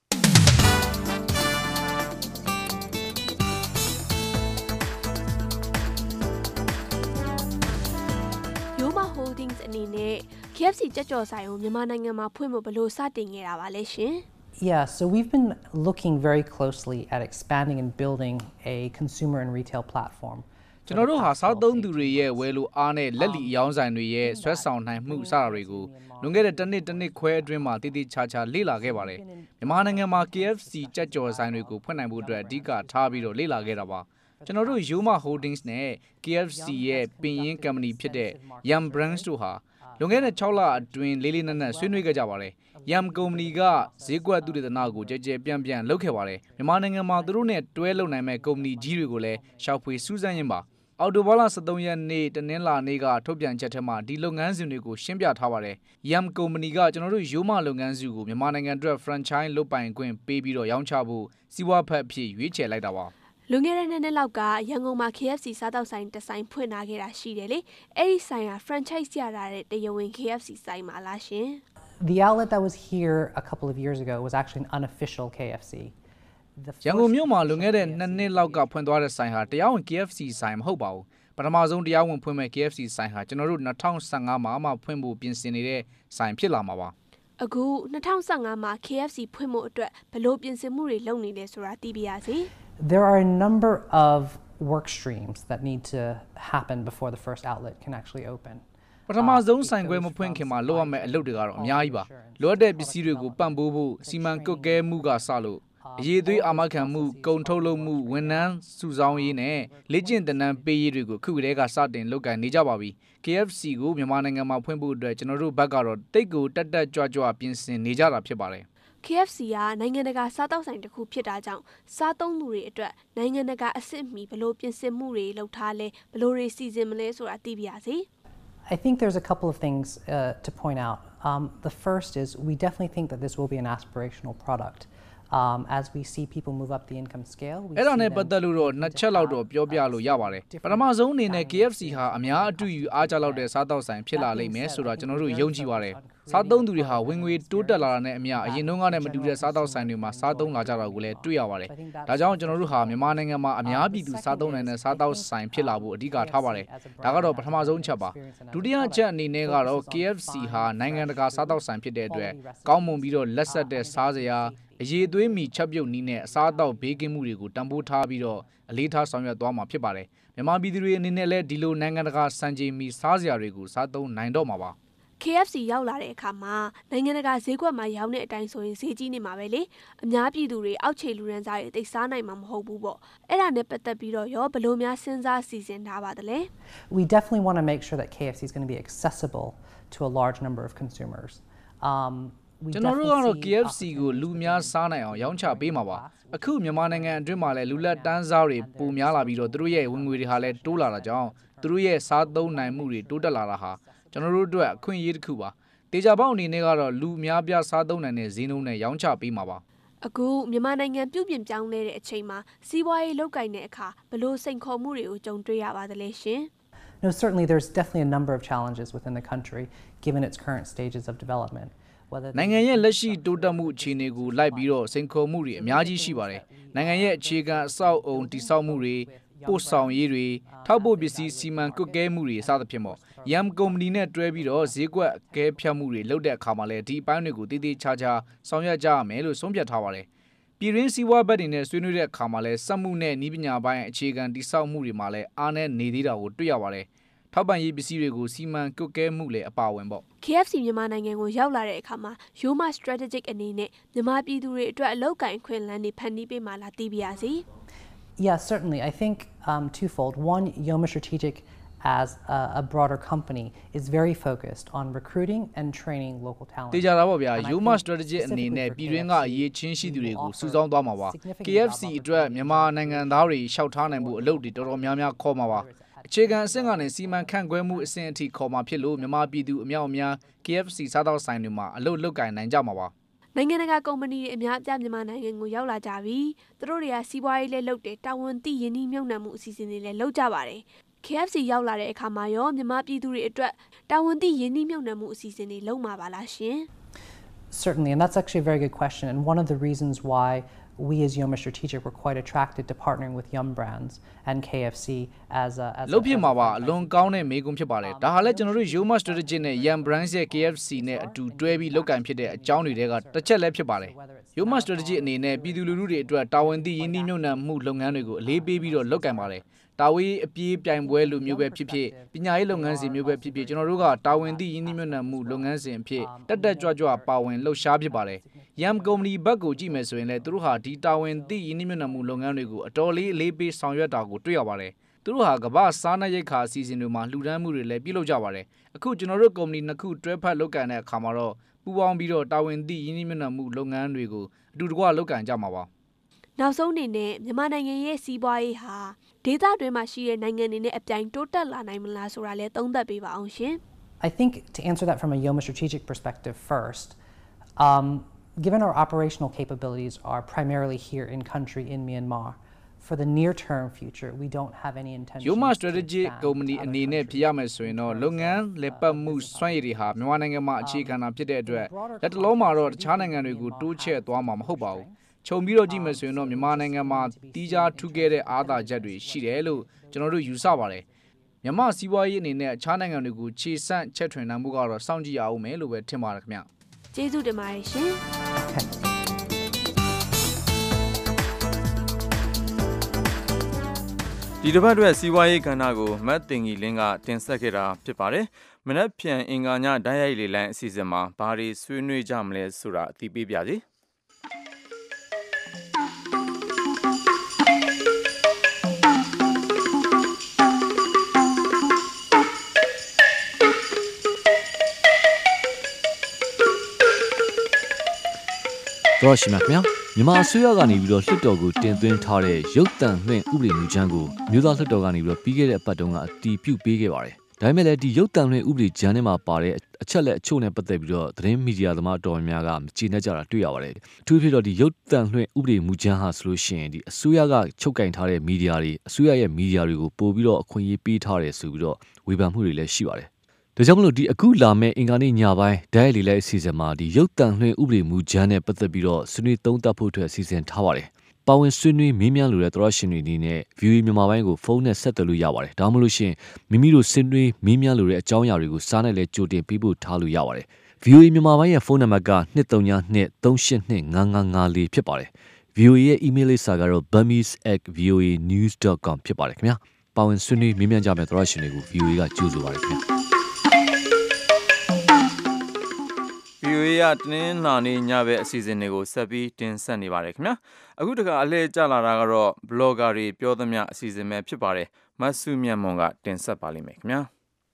Yoma Holdings အနေနဲ့ K F C ကြက်ကြော်ဆိုင်ကိုမြန်မာနိုင်ငံမှာဖွင့်ဖို့ဘယ်လိုစတင်ခဲ့တာပါလဲရှင်။ Yeah, so we've been looking very closely at expanding and building a consumer and retail platform. ကျွန်တော်တို့ဟာစားသုံးသူတွေရဲ့ဝယ်လိုအားနဲ့လက်လီအယောင်းဆိုင်တွေရဲ့ဆွဲဆောင်နိုင်မှုစတာတွေကိုလွန်ခဲ့တဲ့တစ်နှစ်တစ်နှစ်ခွဲအတွင်းမှာတည်တည်ချာချာလေ့လာခဲ့ပါတယ်။မြန်မာနိုင်ငံမှာ K F C ကြက်ကြော်ဆိုင်တွေကိုဖွင့်နိုင်ဖို့အတွက်အဓိကထားပြီးတော့လေ့လာခဲ့တာပါ။ကျွန်တော်တို့ Yoma Holdings နဲ့ K F C ရဲ့ပင်ရင်းကုမ္ပဏီဖြစ်တဲ့ Yum Brands တို့ဟာလွန်ခဲ့တဲ့၆လအတွင်းလေးလေးနက်နက်ဆွေးနွေးခဲ့ကြပါတယ်။ Yum ကုမ္ပဏီကဈေးကွက်သုတေသနကိုကြဲကြဲပြန့်ပြန့်လုပ်ခဲ့ပါတယ်။မြန်မာနိုင်ငံမှာသူတို့နဲ့တွဲလုပ်နိုင်မဲ့ကုမ္ပဏီကြီးတွေကိုလည်းရှောက်ဖွေစူးစမ်းရင်းပါ။အော်တိုဘာလ၁၃ရက်နေ့တနင်္လာနေ့ကထုတ်ပြန်ချက်ထဲမှာဒီလုပ်ငန်းစဉ်တွေကိုရှင်းပြထားပါတယ်။ Yum ကုမ္ပဏီကကျွန်တော်တို့ Yoma လုပ်ငန်းစုကိုမြန်မာနိုင်ငံအတွက် franchise လုပ်ပိုင်ခွင့်ပေးပြီးတော့ရောင်းချဖို့စီးပွားဖက်အဖြစ်ရွေးချယ်လိုက်တာပါ။လွန်ခဲ့တဲ့နှစ်နှစ်လောက်ကရန်ကုန်မှာ K F C စားတောက်ဆိုင်တစ်ဆိုင်ဖွင့်လာခဲ့တာရှိတယ်လေ။အဲ့ဒီဆိုင်က franchise ရတာတဲ့တရားဝင် K F C ဆိုင်မှာလားရှင်။ The outlet that was here a couple of years ago was actually an unofficial K F C. ရန်ကုန်မြို့မှာလွန်ခဲ့တဲ့နှစ်နှစ်လောက်ကဖွင့်သွားတဲ့ဆိုင်ဟာတရားဝင် K F C ဆိုင်မဟုတ်ပါဘူး။ပထမဆုံးတရားဝင်ဖွင့်မဲ့ K F C ဆိုင်ဟာကျွန်တော်တို့၂၀၁၅မှာမှဖွင့်ဖို့ပြင်ဆင်နေတဲ့ဆိုင်ဖြစ်လာမှာပါ။အခု၂၀၁၅မှာ K F C ဖွင့်ဖို့အတွက်ဘယ်လိုပြင်ဆင်မှုတွေလုပ်နေလဲဆိုတာသိပါရစေ။ There are a number of work streams that need to happen before the first outlet can actually open. ပထမဆုံးဆိုင်ခွဲမဖွင့်ခင်မှာလုပ်ရမယ့်အလုပ်တွေကတော့အများကြီးပါ။လိုအပ်တဲ့ပစ္စည်းတွေကိုပံ့ပိုးဖို့စီမံကွပ်ကဲမှုကစလို့အရေးသွေးအာမခံမှုကုန်ထုတ်လုပ်မှုဝန်ထမ်းစုဆောင်းရေးနဲ့လေ့ကျင့်သင်တန်းပေးရေးတွေကိုခုကတည်းကစတင်လုပ်ကိုင်နေကြပါပြီ။ K F C ကိုမြန်မာနိုင်ငံမှာဖွင့်ဖို့အတွက်ကျွန်တော်တို့ဘက်ကတော့တိတ်ကိုတက်တက်ကြွကြွပြင်ဆင်နေကြတာဖြစ်ပါတယ်။ K F C ကနိုင်ငံတကာစားတောက်ဆိုင်တစ်ခုဖြစ်တာကြောင့်စားသုံးသူတွေအတွက်နိုင်ငံတကာအဆင့်မီဘယ်လိုပြင်ဆင်မှုတွေလုပ်ထားလဲဘယ်လိုတွေစီစဉ်မလဲဆိုတာသိပါရစေ။ I think there's a couple of things uh, to point out. Um, the first is we definitely think that this will be an aspirational product. Um, as we see people move up the income scale, we အဲ့ဒါနဲ့ပတ်သက်လို့တော့နှစ်ချက်လောက်တော့ပြောပြလို့ရပါတယ်။ပထမဆုံးအနေနဲ့ K F C ဟာအများအတူယူအားကြလောက်တဲ့စားတောက်ဆိုင်ဖြစ်လာလိမ့်မယ်ဆိုတော့ကျွန်တော်တို့ယုံကြည်ပါတယ်။စားသုံးသူတွေဟာဝင်ငွေတိုးတက်လာတာနဲ့အမျှအရင်တုန်းကနဲ့မတူတဲ့စားသောက်ဆိုင်တွေမှာစားသုံးလာကြတာကိုလည်းတွေ့ရပါတယ်။ဒါကြောင့်ကျွန်တော်တို့ဟာမြန်မာနိုင်ငံမှာအများပြည်သူစားသုံးနိုင်တဲ့စားသောက်ဆိုင်ဖြစ်လာဖို့အဓိကထားပါတယ်။ဒါကတော့ပထမဆုံးချက်ပါ။ဒုတိယချက်အနေနဲ့ကတော့ K F C ဟာနိုင်ငံတကာစားသောက်ဆိုင်ဖြစ်တဲ့အတွက်ကောင်းမွန်ပြီးတော့လက်ဆက်တဲ့စားစရာအရေးသွေးမီချက်ပြုတ်နည်းနဲ့အစားအသောက်ဘေးကင်းမှုတွေကိုတန်ဖိုးထားပြီးတော့အလေးထားဆောင်ရွက်သွားမှာဖြစ်ပါတယ်။မြန်မာပြည်သူတွေအနေနဲ့လည်းဒီလိုနိုင်ငံတကာစံချိန်မီစားစရာတွေကိုစားသုံးနိုင်တော့မှာပါ။ K F C ရောက်လာတဲ့အခါမှာနိုင်ငံတကာဈေးကွက်မှာရောင်းတဲ့အတိုင်းဆိုရင်ဈေးကြီးနေမှာပဲလေအများပြည်သူတွေအောက်ခြေလူရန်စားတွေသိစားနိုင်မှာမဟုတ်ဘူးပေါ့အဲ့ဒါနဲ့ပတ်သက်ပြီးတော့ရောဘယ်လိုများစဉ်းစားစီစဉ်ထားပါသလဲ We definitely want to make sure that K F C is going to be accessible to a large number of consumers. Um ကျွန်တော်တို့ကတော့ K F C ကိုလူများစားနိုင်အောင်ရောင်းချပေးမှာပါအခုမြန်မာနိုင်ငံအတွင်းမှာလည်းလူလက်တန်းစားတွေပိုများလာပြီးတော့သူတို့ရဲ့ဝင်ငွေတွေဟာလည်းတိုးလာတာကြောင့်သူတို့ရဲ့စားသုံးနိုင်မှုတွေတိုးတက်လာတာဟာကျွန်တော်တို့အတွက်အခွင့်အရေးတစ်ခုပါတေချာပေါက်အနေနဲ့ကတော့လူများပြားစားသုံးနိုင်တဲ့ဈေးနှုန်းနဲ့ရောင်းချပေးမှာပါအခုမြန်မာနိုင်ငံပြုပြင်ပြောင်းလဲတဲ့အချိန်မှာစီးပွားရေးလုပ်ကိုင်တဲ့အခါဘယ်လိုစိန်ခေါ်မှုတွေကိုကြုံတွေ့ရပါသလဲရှင် No, certainly there's definitely a number of challenges within the country given its current stages of development. နိုင်ငံရဲ့လက်ရှိတိုးတက်မှုအခြေအနေကိုလိုက်ပြီးတော့စိန်ခေါ်မှုတွေအများကြီးရှိပါတယ်။နိုင်ငံရဲ့အခြေခံအဆောက်အုံတည်ဆောက်မှုတွေပို့ဆောင်ရေးတွေထောက်ပို့ပစ္စည်းစီမံကွပ်ကဲမှုတွေစသဖြင့်ပေါ့။ Yum ကုမ္ပဏီနဲ့တွဲပြီးတော့ဈေးကွက်ကဲဖြတ်မှုတွေလုပ်တဲ့အခါမှာလည်းဒီအပိုင်းတွေကိုတည်တည်ချာချာဆောင်ရွက်ကြရမယ်လို့ဆုံးဖြတ်ထားပါတယ်။ပြည်ရင်းစီးပွားဘက်တွေနဲ့ဆွေးနွေးတဲ့အခါမှာလည်းစက်မှုနဲ့နည်းပညာပိုင်းအခြေခံတည်ဆောက်မှုတွေမှာလည်းအားနည်းနေသေးတာကိုတွေ့ရပါတယ်။ထောက်ပံ့ရေးပစ္စည်းတွေကိုစီမံကွပ်ကဲမှုလည်းအပါအဝင်ပေါ့ K F C မြန်မာနိုင်ငံကိုရောက်လာတဲ့အခါမှာ Yoma Strategic အနေနဲ့မြန်မာပြည်သူတွေအတွက်အလုပ်ကိုင်ခွင့်လန်းတွေဖန်တီးပေးမှလာသိပါရစေ Yeah, certainly. I think um, twofold. One, Yoma Strategic as a, a broader company is very focused on recruiting and training local talent. တေချာတာပေါ့ဗျာ Yoma Strategic အနေနဲ့ပြည်တွင်းကအရေးချင်းရှိသူတွေကိုစုဆောင်းသွားမှာပါ K F C အတွက်မြန်မာနိုင်ငံသားတွေရှောက်ထားနိုင်မှုအလုပ်တွေတော်တော်များများခေါ်မှာပါအခြေခံအဆင့်ကနေစီမံခန့်ခွဲမှုအဆင့်အထိခေါ်မှာဖြစ်လို့မြန်မာပြည်သူအများအများ K F C စားသောက်ဆိုင်တွေမှာအလုပ်လုပ်ကိုင်နိုင်ကြမှာပါနိုင်ငံတကာကုမ္ပဏီတွေအများအပြားမြန်မာနိုင်ငံကိုရောက်လာကြပြီးသူတို့တွေကစီးပွားရေးလည်းလုပ်တယ်တာဝန်သိရင်းနှီးမြှုပ်နှံမှုအစီအစဉ်တွေလည်းလုပ်ကြပါတယ် K F C ရောက်လာတဲ့အခါမှာရောမြန်မာပြည်သူတွေအတွက်တာဝန်သိရင်းနှီးမြှုပ်နှံမှုအစီအစဉ်တွေလုပ်မှာပါလားရှင် Certainly, and that's actually a very good question. And one of the reasons why we as Yoma Strategic were quite attracted to partnering with Yum Brands and K F C as a as လုပ်ဖြစ်မှာပါအလွန်ကောင်းတဲ့မေးခွန်းဖြစ်ပါတယ်ဒါဟာလည်းကျွန်တော်တို့ Yoma Strategic နဲ့ Yum Brands ရဲ့ K F C နဲ့အတူတွဲပြီးလုပ်ကိုင်ဖြစ်တဲ့အကြောင်းတွေကတစ်ချက်လည်းဖြစ်ပါတယ် Yoma Strategic အနေနဲ့ပြည်သူလူထုတွေအတွက်တာဝန်သိရင်းနှီးမြှုပ်နှံမှုလုပ်ငန်းတွေကိုအလေးပေးပြီးတော့လုပ်ကိုင်ပါတယ်တာဝေးအပြေးပြိုင်ပွဲလိုမျိုးပဲဖြစ်ဖြစ်ပညာရေးလုပ်ငန်းစဉ်မျိုးပဲဖြစ်ဖြစ်ကျွန်တော်တို့ကတာဝန်သိရင်းနှီးမြှုပ်နှံမှုလုပ်ငန်းစဉ်အဖြစ်တက်တက်ကြွကြွပါဝင်လှုပ်ရှားဖြစ်ပါတယ် Yum ကုမ္ပဏီဘက်ကိုကြည့်မယ်ဆိုရင်လည်းသူတို့ဟာဒီတာဝန်သိရင်းနှီးမြှုပ်နှံမှုလုပ်ငန်းတွေကိုအတော်လေးအလေးပေးဆောင်ရွက်တာကိုတွေ့ရပါတယ်သူတို့ဟာကမ္ဘာစားနပ်ရိက္ခာအစီအစဉ်တွေမှာလှူဒန်းမှုတွေလည်းပြုလုပ်ကြပါတယ်အခုကျွန်တော်တို့ကုမ္ပဏီနှစ်ခုတွဲဖက်လုပ်ကိုင်တဲ့အခါမှာတော့ပူးပေါင်းပြီးတော့တာဝန်သိရင်းနှီးမြှုပ်နှံမှုလုပ်ငန်းတွေကိုအတူတကွလုပ်ကိုင်ကြမှာပါနောက်ဆုံးအနေနဲ့မြန်မာနိုင်ငံရဲ့စီးပွားရေးဟာဒေသတွင်းမှာရှိတဲ့နိုင်ငံတွေနဲ့အပြိုင်တိုးတက်လာနိုင်မလားဆိုတာလည်းသုံးသပ်ပေးပါအောင်ရှင် I think to answer that from a Yoma Strategic perspective first, um, given our operational capabilities are primarily here in country in Myanmar, for the near-term future, we don't have any intention. Yoma Strategic ကုမ္ပဏီအနေနဲ့ဖြစ်ရမယ်ဆိုရင်တော့လုပ်ငန်းလက်ပတ်မှုစွမ်းရည်တွေဟာမြန်မာနိုင်ငံမှာအခြေခံတာဖြစ်တဲ့အတွက်လက်တလုံးမှာတော့တခြားနိုင်ငံတွေကိုတိုးချဲ့သွားမှာမဟုတ်ပါဘူးခြုံပြီးတော့ကြည့်မယ်ဆိုရင်တော့မြန်မာနိုင်ငံမှာတီးခြားထူးခဲ့တဲ့အားသာချက်တွေရှိတယ်လို့ကျွန်တော်တို့ယူဆပါတယ်မြန်မာစီးပွားရေးအနေနဲ့အခြားနိုင်ငံတွေကိုခြေဆန့်ချက်ထွင်နိုင်မှုကတော့စောင့်ကြည့်ရအောင်မယ်လို့ပဲထင်ပါတယ်ခင်ဗျကျေးဇူးတင်ပါတယ်ရှင်ဒီတစ်ပတ်အတွက်စီးပွားရေးကဏ္ဍကိုမတ်တင်ကြီးလင်းကတင်ဆက်ခဲ့တာဖြစ်ပါတယ်မနက်ဖြန်အင်္ဂါညဓာတ်ရိုက်လေလံအစီအစဉ်မှာဘာတွေဆွေးနွေးကြမလဲဆိုတာအသိပေးပါရစေတော်ရှိမြခင်ဗျာမြန်မာအစိုးရကနေပြီးတော့လွှတ်တော်ကိုတင်သွင်းထားတဲ့ရုပ်သံလွှင့်ဥပဒေမူကြမ်းကိုမြို့သားလွှတ်တော်ကနေပြီးတော့ပြီးခဲ့တဲ့အပတ်တုန်းကအတည်ပြုပေးခဲ့ပါတယ်။ဒါပေမဲ့လည်းဒီရုပ်သံလွှင့်ဥပဒေကြမ်းထဲမှာပါတဲ့အချက်လက်အချို့နဲ့ပတ်သက်ပြီးတော့သတင်းမီဒီယာသမားတော်များများကမကျေနပ်ကြတာတွေ့ရပါတယ်။အထူးဖြစ်တော့ဒီရုပ်သံလွှင့်ဥပဒေမူကြမ်းဟာဆိုလို့ရှိရင်ဒီအစိုးရကချုပ်ကင်ထားတဲ့မီဒီယာတွေအစိုးရရဲ့မီဒီယာတွေကိုပို့ပြီးတော့အခွင့်အရေးပေးထားတယ်ဆိုပြီးတော့ဝေဖန်မှုတွေလည်းရှိပါတယ်။တဒါကြောင့်မလို့ဒီအခုလာမဲ့အင်္ဂါနေ့ညပိုင်းဒိုင်လီလိုက်အစီအစဉ်မှာဒီရုပ်တံလွှင့်ဥပဒေမူကြမ်းနဲ့ပတ်သက်ပြီးတော့ဆွေးနွေးသုံးသပ်ဖို့အတွက်အစီအစဉ်ထားပါတယ်။ပါဝင်ဆွေးနွေးမေးမြန်းလိုတဲ့သောရရှင်တွေအနေနဲ့ ဗီအိုအေ မြန်မာပိုင်းကိုဖုန်းနဲ့ဆက်သွယ်လို့ရပါတယ်။ဒါမှမဟုတ်ရှင်မိမိတို့ဆွေးနွေးမေးမြန်းလိုတဲ့အကြောင်းအရာတွေကိုစာနဲ့လည်းကြိုတင်ပေးဖို့ထားလို့ရပါတယ်။ ဗီအိုအေ မြန်မာပိုင်းရဲ့ဖုန်းနံပါတ်ကtwo three two two three eight two five five five fourဖြစ်ပါတယ်။ ဗီအိုအေရဲ့ email လိပ်စာကတော့ burmese at v o a news dot com ဖြစ်ပါတယ်ခင်ဗျာ။ပါဝင်ဆွေးနွေးမေးမြန်းကြမယ့်သောရရှင်တွေကို ဗီအိုအေကကြိုဆိုပါတယ်ခင်ဗျာ။ဗီအိုအေ ကတင်းလာနေညဘက်အစီအစဉ်တွေကိုဆက်ပြီးတင်ဆက်နေပါတယ်ခင်ဗျာအခုတခါအလဲကျလာတာကတော့ blogger တွေပြောသမျှအစီအစဉ်ပဲဖြစ်ပါတယ်မတ်စုမြတ်မွန်ကတင်ဆက်ပါလိမ့်မယ်ခင်ဗျာ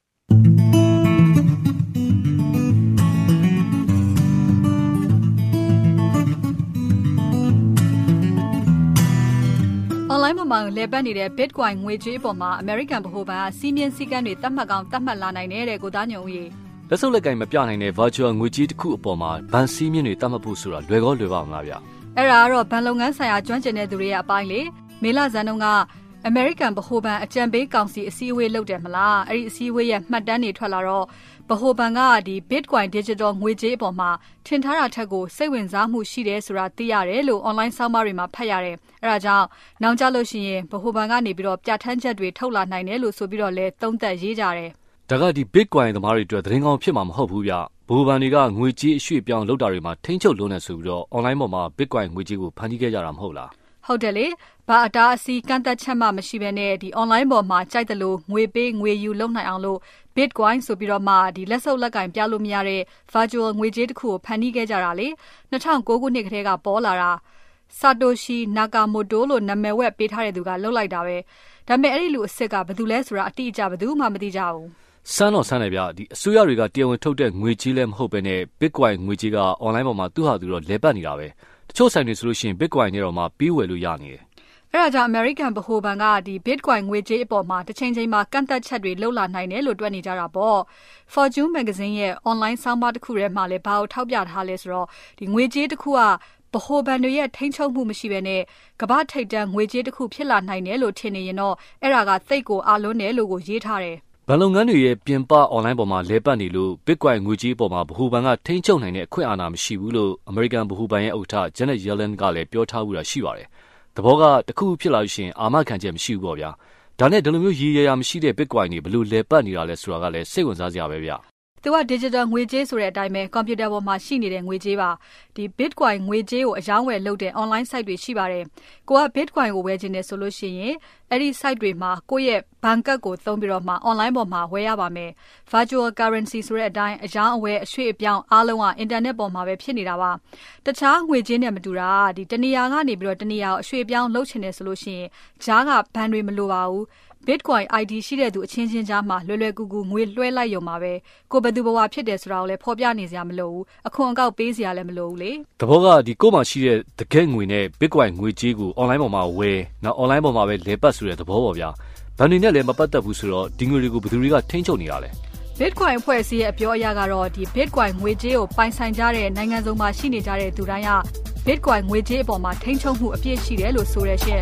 အွန်လိုင်းမှာလဲပတ်နေတဲ့ Bitcoin ငွေကြေးပေါ်မှာ American ဗဟိုဘဏ်ကစီးမြင်စည်းကမ်းတွေတတ်မှတ်ကောင်းတတ်မှတ်လာနိုင်တဲ့ကိုသားညုံဦးရေလက်စုပ်လက်ကင်မပြနိုင်တဲ့ virtual ငွေကြေးတစ်ခုအပေါ်မှာဘဏ်စည်းမျဉ်းတွေတတ်မှတ်ဖို့ဆိုတာလွယ်ကောလွယ်ပါမလားဗျ။အဲ့ဒါကတော့ဘဏ်လုပ်ငန်းဆိုင်ရာကျွမ်းကျင်တဲ့သူတွေရဲ့အပိုင်းလေမေလဇန်တုန်းက American ဗဟိုဘဏ်အကြံပေးကောင်စီအစည်းအဝေးလုပ်တယ်မလား။အဲ့ဒီအစည်းအဝေးရဲ့မှတ်တမ်းတွေထွက်လာတော့ဗဟိုဘဏ်ကဒီ Bitcoin Digital ငွေကြေးအပေါ်မှာထင်ထားတာထက်ကိုစိတ်ဝင်စားမှုရှိတယ်ဆိုတာသိရတယ်လို့ online ဆောင်းပါးတွေမှာဖတ်ရတယ်။အဲ့ဒါကြောင့်နောက်ကျလို့ရှိရင်ဗဟိုဘဏ်ကနေပြီးတော့ပြဋ္ဌာန်းချက်တွေထုတ်လာနိုင်တယ်လို့ဆိုပြီးတော့လဲသုံးသပ်ရေးကြတယ်။ဒါကဒီ Bitcoin သမားတွေအတွက်သတင်းကောင်းဖြစ်မှာမဟုတ်ဘူးဗျ။ဗဟိုဘဏ်တွေကငွေကြေးအရွှေ့ပြောင်းလုပ်တာတွေမှာထိန်းချုပ်လုံးနေဆိုပြီးတော့ online ပေါ်မှာ Bitcoin ငွေကြေးကိုဖန်တီးခဲ့ကြတာမဟုတ်လား။ဟုတ်တယ်လေ။ဘာအတားအဆီးကန့်သက်ချက်မှမရှိဘဲနဲ့ဒီ online ပေါ်မှာကြိုက်တယ်လို့ငွေပေးငွေယူလုပ်နိုင်အောင်လို့ Bitcoin ဆိုပြီးတော့မှဒီလက်စုပ်လက်ကင်ပြလို့မရတဲ့ virtual ငွေကြေးတစ်ခုကိုဖန်တီးခဲ့ကြတာလေ။two thousand nineခုနှစ်ကတည်းကပေါ်လာတာSatoshi Nakamoto လို့နာမည်ဝက်ပေးထားတဲ့သူကလှုပ်လိုက်တာပဲ။ဒါပေမဲ့အဲ့ဒီလူအစ်စ်ကဘယ်သူလဲဆိုတာအတိအကျဘယ်သူမှမသိကြဘူး။စမ်းတော့စမ်းတယ်ဗျဒီအစိုးရတွေကတရားဝင်ထုတ်တဲ့ငွေကြေးလည်းမဟုတ်ပဲနဲ့ Bitcoin ငွေကြေးက online ပေါ်မှာသူ့ဟာသူတော့လဲပတ်နေတာပဲတချို့ဆိုင်တွေဆိုလို့ရှိရင် Bitcoin နဲ့တော့မှပြီးဝယ်လို့ရနေတယ်အဲ့ဒါကြောင့် American ဗဟိုဘဏ်ကဒီ Bitcoin ငွေကြေးအပေါ်မှာတစ်ချိန်ချိန်မှာကန့်သက်ချက်တွေလှုပ်လာနိုင်တယ်လို့တွက်နေကြတာပေါ့ Fortune Magazine ရဲ့ online ဆောင်းပါးတစ်ခုထဲမှာလည်းဘာကိုထောက်ပြထားလဲဆိုတော့ဒီငွေကြေးတစ်ခုကဗဟိုဘဏ်တွေရဲ့ထိန်းချုပ်မှုမရှိဘဲနဲ့ကမ္ဘာထိပ်တန်းငွေကြေးတစ်ခုဖြစ်လာနိုင်တယ်လို့ထင်နေရင်တော့အဲ့ဒါကသိပ်ကိုအားလုံးတယ်လို့ကိုရေးထားတယ်ဘဏ်လုပ်ငန်းတွေရဲ့ပြင်ပ online ပေါ်မှာလဲပတ်နေလို့ Bitcoin ငွေကြေးပေါ်မှာဗဟိုဘဏ်ကထိန်းချုပ်နိုင်တဲ့အခွင့်အာဏာမရှိဘူးလို့ American ဗဟိုဘဏ်ရဲ့ဥက္ကဋ္ဌ Janet Yellen ကလည်းပြောထားဘူးတာရှိပါတယ်။သဘောကတခုဖြစ်လာလို့ရှိရင်အာမခံချက်မရှိဘူးပေါ့ဗျာ။ဒါနဲ့ဒီလိုမျိုးရည်ရရာမရှိတဲ့ Bitcoin တွေဘယ်လိုလဲပတ်နေတာလဲဆိုတာကလည်းစိတ်ဝင်စားစရာပဲဗျ။သူက digital ငွေကြေးဆိုတဲ့အတိုင်းပဲ computer ပေါ်မှာရှိနေတဲ့ငွေကြေးပါဒီ Bitcoin ငွေကြေးကိုအယောင်းဝယ်လုပ်တဲ့ online site တွေရှိပါတယ်ကိုက Bitcoin ကိုဝယ်ချင်တယ်ဆိုလို့ရှိရင်အဲ့ဒီ site တွေမှာကိုယ့်ရဲ့ဘဏ်ကတ်ကိုသုံးပြီးတော့မှ online ပေါ်မှာဝယ်ရပါမယ် virtual currency ဆိုတဲ့အတိုင်းအယောင်းအဝယ်အရွှေ့အပြောင်းအားလုံးက internet ပေါ်မှာပဲဖြစ်နေတာပါတခြားငွေကြေးနဲ့မတူတာဒီတနေရာကနေပြီးတော့တနေရာကိုအရွှေ့အပြောင်းလုပ်ချင်တယ်ဆိုလို့ရှိရင်ဂျားကဘဏ်တွေမလိုပါဘူးBitcoin အိုင် ဒီ ရှိတဲ့သူအချင်းချင်းကြားမှာလွယ်လွယ်ကူကူငွေလွှဲလိုက်ရုံပါပဲကိုဘယ်သူဘဝဖြစ်တယ်ဆိုတာကိုလည်းဖော်ပြနေစရာမလိုဘူးအခွန်အကောက်ပေးစရာလည်းမလိုဘူးလေတဘောကဒီကိုမှရှိတဲ့တကယ်ငွေနဲ့ Bitcoin ငွေကြေးကို online ပေါ်မှာဝယ်နောက် online ပေါ်မှာပဲလဲပတ်ဆိုတဲ့သဘောပေါ့ဗျာဘဏ်တွေနဲ့လည်းမပတ်သက်ဘူးဆိုတော့ဒီငွေတွေကိုဘယ်သူတွေကထိန်းချုပ်နေတာလဲ Bitcoin အဖွဲ့အစည်းရဲ့အပြောအရကတော့ဒီ Bitcoin ငွေကြေးကိုပိုင်ဆိုင်ကြတဲ့နိုင်ငံစုံမှာရှိနေကြတဲ့သူတိုင်းက Bitcoin ငွေကြေးအပေါ်မှာထိန်းချုပ်မှုအပြည့်ရှိတယ်လို့ဆိုရရှင့်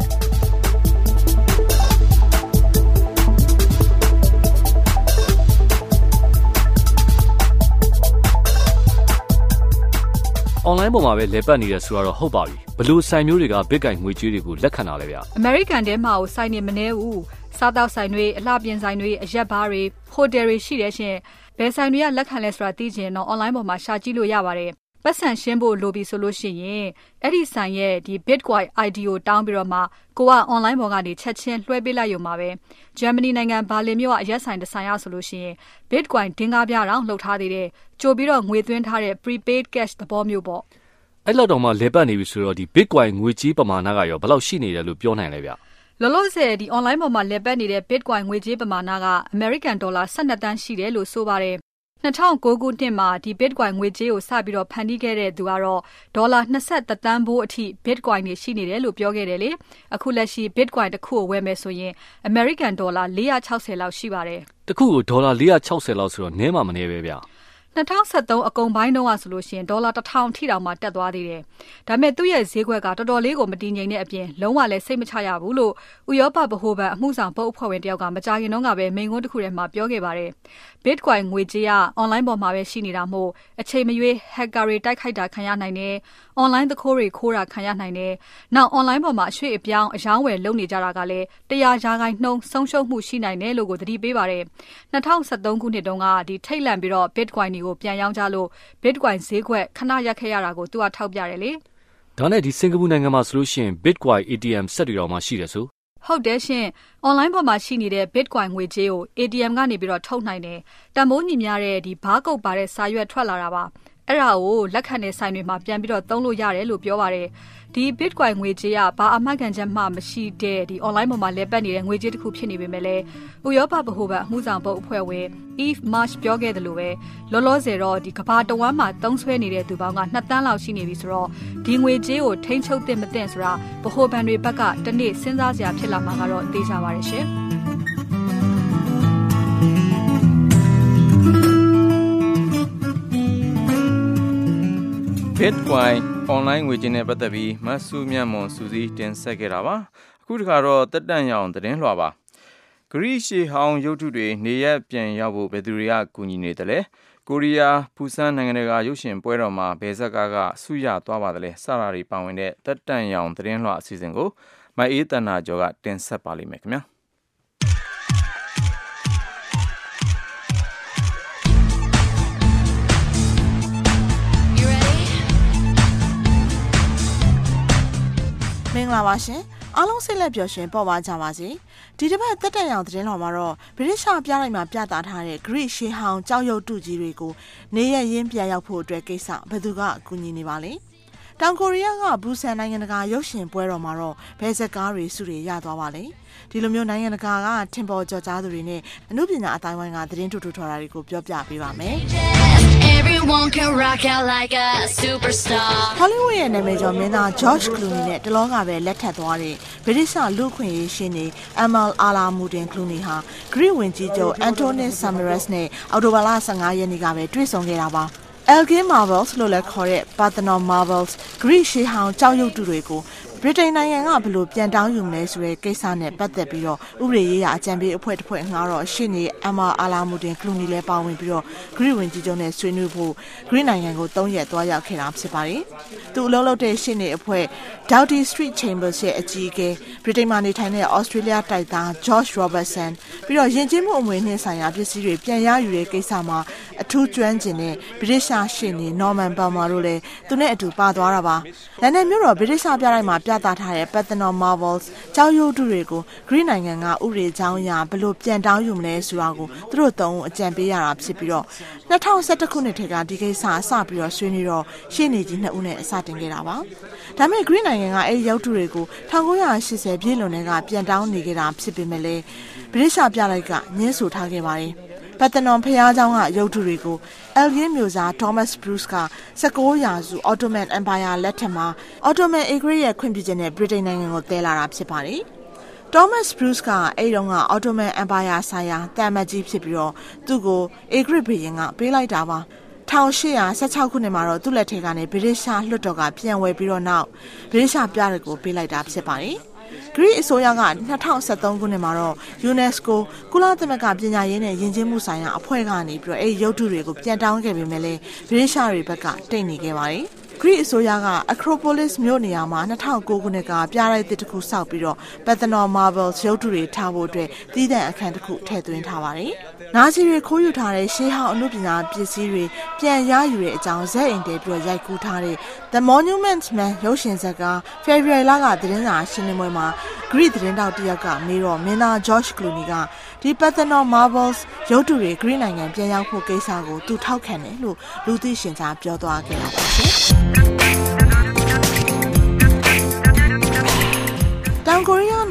online ပေါ်မှာပဲလဲပတ်နေတယ်ဆိုတော့ဟုတ်ပါပြီဘလို့ဆိုင်မျိုးတွေက Bitcoin ငွေကြေးတွေကိုလက်ခံတာလဲဗျ American ထဲမှာကိုဆိုင်နေမနေဘူးစားတောက်ဆိုင်တွေအလှပြင်ဆိုင်တွေအရက်ဘားတွေဟိုတယ်တွေရှိတယ်ရှင်ဘယ်ဆိုင်တွေကလက်ခံလဲဆိုတာသိချင်တော့ online ပေါ်မှာရှာကြည့်လို့ရပါတယ်ပတ်စံရှင်းဖို့လိုပြီဆိုလို့ရှိရင်အဲ့ဒီဆိုင်ရဲ့ဒီ Bitcoin အိုင် ဒီ ကိုတောင်းပြီးတော့မှကိုက online ပေါ်ကနေချက်ချင်းလွှဲပေးလိုက်ရုံပါပဲ Germany နိုင်ငံဘာလင်မြို့ကအရက်ဆိုင်တစ်ဆိုင်ရဆိုလို့ရှိရင် Bitcoin ဒင်းကားပြတောင်လှုပ်ထားသေးတယ်ကြိုပြီးတော့ငွေသွင်းထားတဲ့ prepaid cash သဘောမျိုးပေါ့အဲ့လောက်တော့မှလဲပတ်နေပြီဆိုတော့ဒီ Bitcoin ငွေကြေးပမာဏကရောဘယ်လောက်ရှိနေတယ်လို့ပြောနိုင်လဲဗျလောလောဆယ်ဒီ online ပေါ်မှာလဲပတ်နေတဲ့ Bitcoin ငွေကြေးပမာဏက American Dollar twelveသန်းရှိတယ်လို့ဆိုပါတယ်two thousand nineခုနှစ်မှာဒီ Bitcoin ငွေကြေးကိုစပြီးတော့ဖန်တီးခဲ့တဲ့သူကတော့ဒေါ်လာtwenty-oneသန်းဘိုးအထိ Bitcoin တွေရှိနေတယ်လို့ပြောခဲ့တယ်လေအခုလက်ရှိ Bitcoin တစ်ခုကိုဝယ်မယ်ဆိုရင် American Dollar four hundred sixtyလောက်ရှိပါတယ်တစ်ခုကိုဒေါ်လာfour hundred sixtyလောက်ဆိုတော့နည်းမှမနည်းပဲဗျ၂၀၁၃အကုန်ပိုင်းတုန်းကဆိုလို့ရှိရင်ဒေါ်လာတစ်ထောင်ထိတောင်မှတက်သွားသေးတယ်။ဒါပေမဲ့သူ့ရဲ့ဈေးကွက်ကတော်တော်လေးကိုမတည်ငြိမ်တဲ့အပြင်လုံးဝလည်းစိတ်မချရဘူးလို့ဥရောပဗဟိုဘဏ်အမှုဆောင်ပုတ်အဖွဲ့ဝင်တယောက်ကမကြာခင်တုန်းကပဲမိန့်ခွန်းတစ်ခုထဲမှာပြောခဲ့ပါတယ်။ Bitcoin ငွေကြေးက online ပေါ်မှာပဲရှိနေတာမို့အချိန်မရွေး hacker တွေတိုက်ခိုက်တာခံရနိုင်တယ်။ online သခိုးတွေခိုးတာခံရနိုင်တယ်။နောက် online ပေါ်မှာအရွှေ့အပြောင်းအယောင်းဝယ်လုပ်နေကြတာကလည်းတရားရာခိုင်နှုန်းဆုံးရှုံးမှုရှိနိုင်တယ်လို့ကိုသတိပေးပါတယ်။၂၀၁၃ခုနှစ်တုန်းကဒီထိတ်လန့်ပြီးတော့ Bitcoin တွေကိုပြန်ရောင်းကြလို့ Bitcoin ဈေးကွက်ခဏရပ်ခဲ့ရတာကိုသူကထောက်ပြတယ်လေ။ဒါနဲ့ဒီစင်ကာပူနိုင်ငံမှာဆိုလို့ရှိရင် Bitcoin A T M စက်တွေတော့မှရှိတယ်ဆိုဟုတ်တယ်ရှင် online ပေါ်မှာရှိနေတဲ့ Bitcoin ငွေကြေးကို A T M ကနေပြီးတော့ထုတ်နိုင်တယ်တန်ဖိုးညီမျှတဲ့ဒီဘားကုတ်ပါတဲ့စာရွက်ထွက်လာတာပါအဲ့ဒါကိုလက်ခံတဲ့ဆိုင်တွေမှာပြန်ပြီးတော့သုံးလို့ရတယ်လို့ပြောပါတယ်ဒီ Bitcoin ငွေကြေးကဘာအမှတ်ခံချက်မှမရှိတဲ့ဒီ online ပေါ်မှာလဲပတ်နေတဲ့ငွေကြေးတစ်ခုဖြစ်နေပေမဲ့လည်းဥရောပဗဟိုဘဏ်အမှုဆောင်ပုတ်အဖွဲ့ဝင် Eve Marsh ပြောခဲ့တယ်လို့ပဲလောလောဆယ်တော့ဒီကဘာတဝမ်းမှာသုံးဆွဲနေတဲ့သူပေါင်းကနှစ်သန်းလောက်ရှိနေပြီဆိုတော့ဒီငွေကြေးကိုထိန်းချုပ်သင့်မသင့်ဆိုတာဗဟိုဘဏ်တွေဘက်ကတနေ့စဉ်းစားစရာဖြစ်လာမှာကတော့သိကြပါရဲ့ရှင် Bitcoin online ငွေကြေးနဲ့ပတ်သက်ပြီးမဆူမြတ်မွန်စူးစီးတင်ဆက်ခဲ့တာပါအခုတခါတော့တက်တန့်ရအောင်သတင်းလွှာပါဂရိရှေဟောင်းရုပ်ထုတွေနေရက်ပြန်ရောက်ဖို့ဘယ်သူတွေကကူညီနေတယ်လဲကိုရီးယားဖူဆန်နိုင်ငံကရုပ်ရှင်ပွဲတော်မှာဘယ်ဇက်ကားကဆုရသွားပါတယ်လဲစတာတွေပါဝင်တဲ့တက်တန့်ရအောင်သတင်းလွှာအစီအစဉ်ကိုမိုင်အေးတန်နာကျော်ကတင်ဆက်ပါလိမ့်မယ်ခင်ဗျာမင်္ဂလာပါရှင်အားလုံးစိတ်လက်ပျော်ရွှင်ပေါ်ပါကြပါစေဒီတစ်ပတ်တက်တက်ရောင်သတင်းတော်မှာတော့ဗြိတိရှပြလိုက်မှာပြသထားတဲ့ Greek ရှေးဟောင်းကြောက်ရွံ့တုကြီးတွေကိုနေရရင်းပြန်ရောက်ဖို့အတွက်ကိစ္စဘယ်သူကအကူအညီနေပါလဲတောင်ကိုရီးယားကဘူဆန်နိုင်ငံတကာရုပ်ရှင်ပွဲတော်မှာတော့ဘယ်ဇက်ကားတွေစုတွေရသွားပါလဲဒီလိုမျိုးနိုင်ငံတကာကထင်ပေါ်ကျော်ကြားသူတွေနဲ့အမှုပညာအတိုင်းဝိုင်းကသတင်းထုတ်ထုတ်ထားတာတွေကိုပြောပြပေးပါမယ် Everyone can rock out like a superstar Hollywood ရဲ့နာမည်ကျော်မင်းသား George Clooney နဲ့တလောကပဲလက်ထပ်သွားတဲ့ဗြိတိရှလူခွင့်ရေးရှင်နေ Amal Alamuddin Clooney ဟာ Greek ဝင်ကြီးချုပ် Antonis Samaras နဲ့အော်တိုဘာလဆယ့်ငါးရက်နေ့ကပဲတွေ့ဆုံခဲ့တာပါElgin Marbles လို့လည်းခေါ်တဲ့ Parthenon Marbles Greek ရှေးဟောင်းကြောက်ရွံ့တုတွေကိုဗြိတိန်နိုင်ငံကဘလို့ပြန်တောင်းယူမလဲဆိုတဲ့ကိစ္စနဲ့ပတ်သက်ပြီးတော့ဥပဒေရေးရာအကြံပေးအဖွဲ့တစ်ဖွဲ့ငှားတော့ရှေ့နေ Amal Alamuddin Clooney လည်းပါဝင်ပြီးတော့ Greek ဝင်ကြီးချုပ်နဲ့ဆွေးနွေးဖို့ Greek နိုင်ငံကိုသုံးရက်သွားရောက်ခဲ့တာဖြစ်ပါတယ်။သူအလုပ်လုပ်တဲ့ရှေ့နေအဖွဲ့ Downing Street Chambers ရဲ့အကြီးအကဲဗြိတိန်မှာနေထိုင်တဲ့ Australia တိုက်သား George Robertson ပြီးတော့ယဉ်ကျေးမှုအမွေအနှစ်ဆိုင်ရာပစ္စည်းတွေပြန်ရယူတဲ့ကိစ္စမှာအထူးကျွမ်းကျင်တဲ့ဗြိတိရှရှေ့နေ Norman Palmer တို့လည်းသူနဲ့အတူပါသွားတာပါ။လန်ဒန်မြို့တော်ဗြိတိရှပြတိုင်းမှာပြသထားတဲ့ Parthenon Marbles ကြောက်ရွံ့တုတွေကို Greek နိုင်ငံကဥပဒေကြောင်းအရဘလို့ပြန်တောင်းယူမလဲဆိုတာကိုသူတို့သုံးအကြံပေးရတာဖြစ်ပြီးတော့၂၀၁၁ခုနှစ်ထဲကဒီကိစ္စအစပြီးတော့ဆွေးနွေးတော့ရှေ့နေကြီးနှစ်ဦးနဲ့အစတင်ခဲ့တာပါ။ဒါပေမဲ့ Greek နိုင်ငံကအဲဒီရုပ်တုတွေကို၁၉၈၀ပြည့်လွန်တဲ့ကပြန်တောင်းနေကြတာဖြစ်ပေမဲ့လည်းဗြိတိရှပြလိုက်ကညှင်းဆိုထားခဲ့ပါတယ်။ Parthenon ဖျားเจ้าကရုပ်တုတွေကို Elgin မျိုးစား Thomas Bruce က၁၉ရာစု Ottoman Empire လက်ထက်မှာ Ottoman Empire ရဲ့ခွင့်ပြုချက်နဲ့ဗြိတိန်နိုင်ငံကိုတည်လာတာဖြစ်ပါတယ်။ Thomas Bruce ကအဲဒီတော့က Ottoman Empire ဆိုင်ရာတန်မတ်ကြီးဖြစ်ပြီးတော့သူ့ကို Egret ဘုရင်ကပေးလိုက်တာပါ။၁၈၁၆ခုနှစ်မှာတော့သူ့လက်ထက်ကနေဗြိတိရှလွှတ်တော်ကပြန်ဝယ်ပြီးတော့နောက်ဗြိတိရှပြတွေကိုပေးလိုက်တာဖြစ်ပါတယ်။ Greek အစိုးရက၂၀၁၃ခုနှစ်မှာတော့ UNESCO ကုလသမဂ္ဂပညာရေးနဲ့ယဉ်ကျေးမှုဆိုင်ရာအဖွဲ့ကနေပြီးတော့အဲဒီရုပ်တုတွေကိုပြန်တောင်းခဲ့ပေမဲ့လည်းဗြိတိရှတွေဘက်ကတိတ်နေခဲ့ပါတယ်။ Greek အစိုးရက Acropolis မြို့နေရာမှာ၂၀၀၉ခုနှစ်ကပြတိုက်တစ်ခုစောက်ပြီးတော့ Parthenon Marbles ရုပ်တုတွေထားဖို့အတွက်တည်တံ့အခန်းတစ်ခုထည့်သွင်းထားပါတယ်။နာဇီတွေခိုးယူထားတဲ့ရှေးဟောင်းအမှုပညာပစ္စည်းတွေပြန်ရယူတဲ့အကြောင်းဇက်အိမ်တဲပြီးတော့ရိုက်ကူးထားတဲ့ The Monument Man ရုပ်ရှင်ဇာတ်ကား February လကသတင်းစာရှင်းလင်းပွဲမှာ Greek သတင်းတောက်တစ်ယောက်ကမေးတော့မင်းသား George Clooney ကဒီ Parthenon Marbles ရုပ်တုတွေ Greek နိုင်ငံပြန်ရောက်ဖို့ကိစ္စကိုသူထောက်ခံတယ်လို့လူသိရှင်ကြားပြောသွားခဲ့တာပါရှင်။တောင်ကိုရီးယားန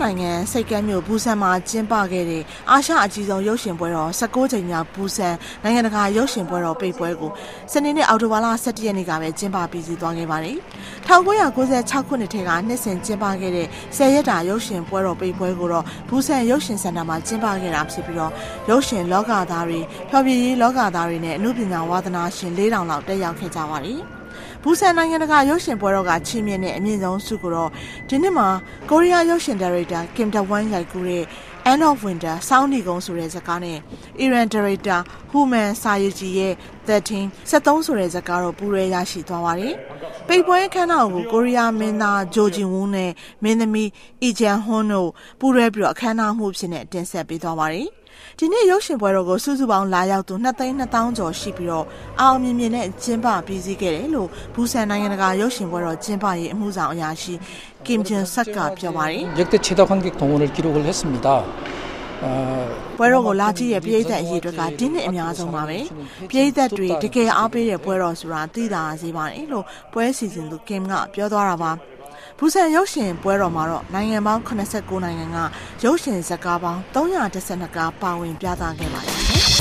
နိုင်ငံစိတ်ကမ်းမြို့ဘူဆန်မှာကျင်းပခဲ့တဲ့အာရှအကြီးဆုံးရုပ်ရှင်ပွဲတော်၁၉ကြိမ်မြောက်ဘူဆန်နိုင်ငံတကာရုပ်ရှင်ပွဲတော်ပိတ်ပွဲကိုစနေနေ့အောက်တိုဘာလ၁၁ရက်နေ့ကပဲကျင်းပပြီးစီးသွားခဲ့ပါတယ်။၁၉၉၆ခုနှစ်ထဲကနှစ်စဉ်ကျင်းပခဲ့တဲ့ဆယ်ရက်တာရုပ်ရှင်ပွဲတော်ပိတ်ပွဲကိုတော့ဘူဆန်ရုပ်ရှင်စင်တာမှာကျင်းပခဲ့တာဖြစ်ပြီးတော့ရုပ်ရှင်လောကသားတွေဖျော်ဖြေရေးလောကသားတွေနဲ့အမှုပညာဝါသနာရှင်၄ထောင်လောက်တက်ရောက်ခဲ့ကြပါတယ်။ဘူဆန်နိုင်ငံတကာရုပ်ရှင်ပွဲတော်ကချီးမြှင့်တဲ့အမြင့်ဆုံးဆုကိုတော့ဒီနှစ်မှာကိုရီးယားရုပ်ရှင်ဒါရိုက်တာကင်တာဝမ်ရိုက်ကူးတဲ့ End of Winter စောင်းနီကုန်းဆိုတဲ့ဇာတ်ကားနဲ့ Iran ဒါရိုက်တာဟူမန်ဆာယီဂျီရဲ့thirteen ၁၃ဆိုတဲ့ဇာတ်ကားတော့ပူးရဲရရှိသွားပါတယ်။ပိတ်ပွဲခန်းနာကိုကိုရီးယားမင်းသားဂျိုဂျင်ဝန်းနဲ့မင်းသမီးအီဂျန်ဟွန်းတို့ပူးရဲပြီးတော့အခမ်းအနားမှုဖြစ်နေတင်ဆက်ပေးသွားပါတယ်။ဒီနေ့ရုပ်ရှင်ပွဲတော်ကိုစုစုပေါင်းလာရောက်သူနှစ်သိန်းနှစ်သောင်းကျော်ရှိပြီးတော့အောင်မြင်မြင်နဲ့ကျင်းပပြီးစီးခဲ့တယ်လို့ဘူဆန်နိုင်ငံတကာရုပ်ရှင်ပွဲတော်ကျင်းပရေးအမှုဆောင်အရာရှိကင်ဂျင်ဆက်ကပြောပါတယ်။ 역대 최다 관객 동원을 기록을 했습니다. ပွဲတော်ကိုလာကြည့်ရဲ့ပြည်သက်အရေးတွေကဒီနှစ်အများဆုံးပါပဲပြည်သက်တွေတကယ်အားပေးတဲ့ပွဲတော်ဆိုတာသိတာစေပါတယ်လို့ပွဲစီစဉ်သူကင်ကပြောသွားတာပါဘူဆန်ရုပ်ရှင်ပွဲတော်မှာတော့နိုင်ငံပေါင်းeighty-nineနိုင်ငံကရုပ်ရှင်ဇာတ်ကားပေါင်းthree hundred twelveကားပါဝင်ပြသခဲ့ပါတယ်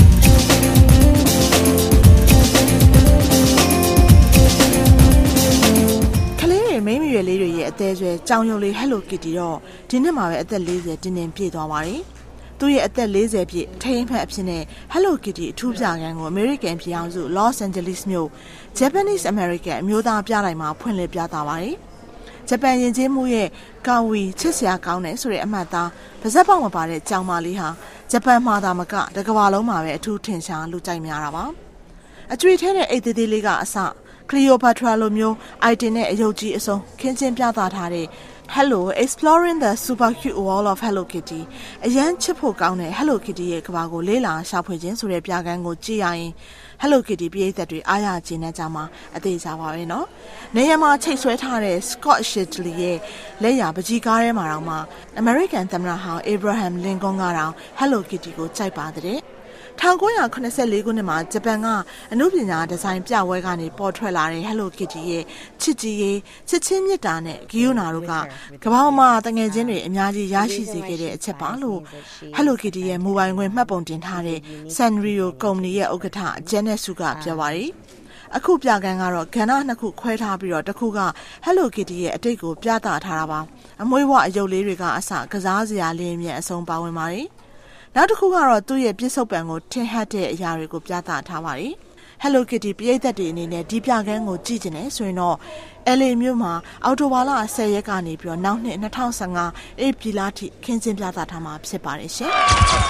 ကလေးတွေမိန်းမရွယ်လေးတွေရဲ့အသေးအရွယ်ကြောင်ရုပ်လေး Hello Kitty တော့ဒီနှစ်မှာပဲအသက်fortyတင်းတင်းပြည့်သွားပါတယ်သူရဲ့အသက်fortyပြည့်ထိန်းဖက်အဖြစ်နဲ့ Hello Kitty အထူးပြခန်းကို American ပြည်အောင်စု Los Angeles မြို့ Japanese American အမျိုးသားပြတိုင်းမှာဖွင့်လှစ်ပြသပါတယ်ဂျပန်ယဉ်ကျေးမှုရဲ့ကာဝီချစ်စရာကောင်းတယ်ဆိုတဲ့အမှတ်သားပါဇက်ပေါက်မပါတဲ့ကြောင်မလေးဟာဂျပန်မှာသာမကတကမ္ဘာလုံးမှာပဲအထူးထင်ရှားလူကြိုက်များတာပါအကျွေးထဲတဲ့အိတ်သေးသေးလေးကအစကလီယိုပါထရာလိုမျိုးအိုက်တင်နဲ့အယုတ်ကြီးအစုံခင်းချင်းပြသထားတဲ့ Hello Exploring the Super Cute World of Hello Kitty အရန်ချစ်ဖို့ကောင်းတဲ့ Hello Kitty ရဲ့ကမ္ဘာကိုလေးလာရှာဖွေခြင်းဆိုတဲ့ပြခန်းကိုကြည့်ရရင် Hello Kitty ပြည်သက်တွေအားရခြင်းနဲ့ကြမှာအသေးစားပါပဲနော်။နေရာမှာချိတ်ဆွဲထားတဲ့ Scott Shitley ရဲ့လက်ရပကြီးကားထဲမှာတော့မှ American သမ္မတဟောင်း Abraham Lincoln ကတော့ Hello Kitty ကိုကြိုက်ပါတဲ့nineteen eighty-fourခုနှစ်မှာဂျပန်ကအနုပညာဒီဇိုင်းပြပွဲကနေပေါ်ထွက်လာတဲ့ Hello Kitty ရဲ့ချစ်ကြည်ရေးချစ်ချင်းမြတ်တာနဲ့ဂီယိုနာတို့ကကမ္ဘာမှာတငယ်ချင်းတွေအများကြီးရရှိစေခဲ့တဲ့အချက်ပါလို့ Hello Kitty ရဲ့မိုဘိုင်းခွင့်မှတ်ပုံတင်ထားတဲ့ Sanrio ကုမ္ပဏီရဲ့ဥက္ကဋ္ဌ Janet Su ကပြောပါတယ်အခုပြကန်းကတော့ကဏ္ဍနှစ်ခုခွဲထားပြီးတော့တစ်ခုက Hello Kitty ရဲ့အတိတ်ကိုပြသထားတာပါအမွှေးဝအယုတ်လေးတွေကအစကစားစရာလေးမြတ်အဆုံးပါဝင်ပါတယ်နောက်တစ်ခုကတော့သူ့ရဲ့ပြစ္ဆုတ်ပံကိုထင်ဟပ်တဲ့အရာတွေကိုပြသထားပါတယ်။ Hello Kitty ပရိသတ်တွေအနေနဲ့ဒီပြကန်းကိုကြည့်ကျင်နေဆိုရင်တော့ L A မြို့မှာအော်တိုဘာလtenရက်ကနေပြီးတော့နောက်နှစ်twenty fifteenဧပြီလထိခင်းကျင်းပြသထားမှာဖြစ်ပါတယ်ရှင်။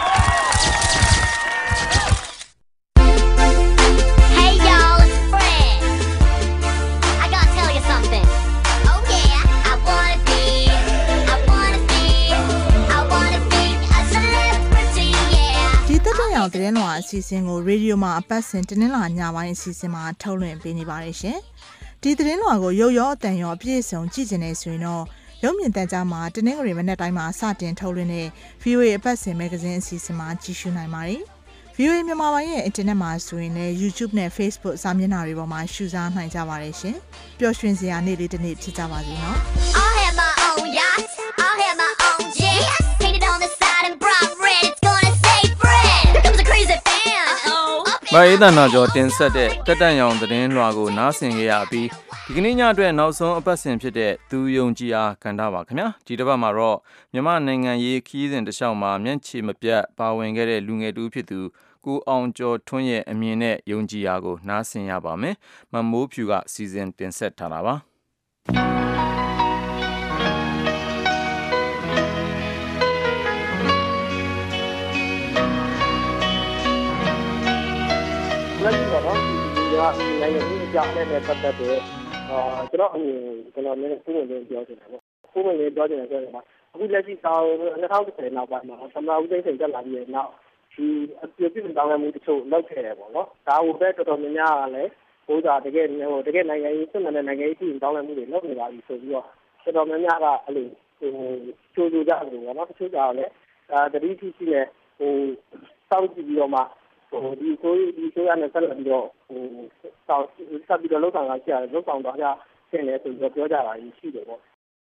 Hey y'all, it's Fred. I gotta tell you something. Oh yeah, I wanna be, I wanna be, I wanna be a celebrity, yeah. ဒီတက်တဲ့အောင်သတင်းလွှာအစီအစဉ်ကိုရေဒီယိုမှာအပတ်စဉ်တင်းလာညပိုင်းအစီအစဉ်မှာထုတ်လွှင့်ပေးနေပါတယ်ရှင်။ဒီသတင်းလွှာကိုရုပ်ရောအတန်ရောအပြည့်အစုံကြည့်ကျင်နေဆိုရင်တော့ရုပ်မြင်သံကြားမှာတနင်္ဂနွေမနက်တိုင်းမှာစတင်ထုတ်လွှင့်တဲ့ V O A အပတ်စဉ်မဂ္ဂဇင်းအစီအစဉ်မှာကြည့်ရှုနိုင်ပါတယ်။ V O A မြန်မာပိုင်းရဲ့အင်တာနက်မှာဆိုရင်လည်း YouTube နဲ့ Facebook စာမျက်နှာတွေပေါ်မှာရှုစားနိုင်ကြပါတယ်ရှင်။ပျော်ရွှင်စရာနေ့လေးတစ်နေ့ဖြစ်ကြပါစေနော်။ I'll have my own yacht, I'll have my own jet, painted on the side in bright red, it's gonna say Fred. Here comes a crazy fan. Uh-oh. မအေးတနာကျော်တင်ဆက်တဲ့တက်တန့်ရောင်သတင်းလွှာကိုနားဆင်ကြရပြီးဒီကနေ့ညအတွက်နောက်ဆုံးအပတ်စဉ်ဖြစ်တဲ့သူယုံကြည်အားကဏ္ဍပါခင်ဗျာဒီတစ်ပတ်မှာတော့မြန်မာနိုင်ငံရေးခီးစဉ်တစ်လျှောက်မှာမျက်ခြေမပြတ်ပါဝင်ခဲ့တဲ့လူငယ်တူဖြစ်သူကိုအောင်ကျော်ထွန်းရဲ့အမြင်နဲ့ယုံကြည်အားကိုနားဆင်ရပါမယ်မမိုးဖြူကစီစဉ်တင်ဆက်ထားတာပါလက်ရှိတော့ဒီကနိုင်ငံရေးအကြောင်းနဲ့ပတ်သက်တဲ့အာကျွန်တော်အမြင်ကျွန်တော်လည်းပုံမှန်ပြောချင်တယ်ပေါ့ပုံမှန်လေးပြောချင်တယ်ဆိုတော့အခုလက်ရှိတောင်းtwenty tenနောက်ပိုင်းမှာသမ္မတဦးသိန်းစိန်တက်လာပြီးနောက်ဒီအပြည့်ပြည့်တောင်းရမှုတချို့လောက်ခဲ့တယ်ပေါ့နော်ဒါဟိုဘက်တော်တော်များများကလည်းဘိုးသာတကယ်ဟိုတကယ်နိုင်ငံရေးစစ်မှန်တဲ့နိုင်ငံရေးပြည်တောင်းရမှုတွေလုပ်နေပါပြီဆိုပြီးတော့တော်တော်များများကအဲ့လိုဟိုကြိုးကြိုးကြတယ်ပေါ့နော်တချို့ကလည်းအာတတိရှိရှိနဲ့ဟိုစောင့်ကြည့်ပြီးတော့မှဟိုဒီကိုဒီဆိုရနဲ့ဆက်လက်ပြီးတော့ဟိုစောင့်ဆက်ပြီးတော့လောက်ဆောင်လာကြတယ်လောက်ဆောင်တော့ကြဆင်းနေဆိုပြီးတော့ပြောကြတာရှိတယ်ပေါ့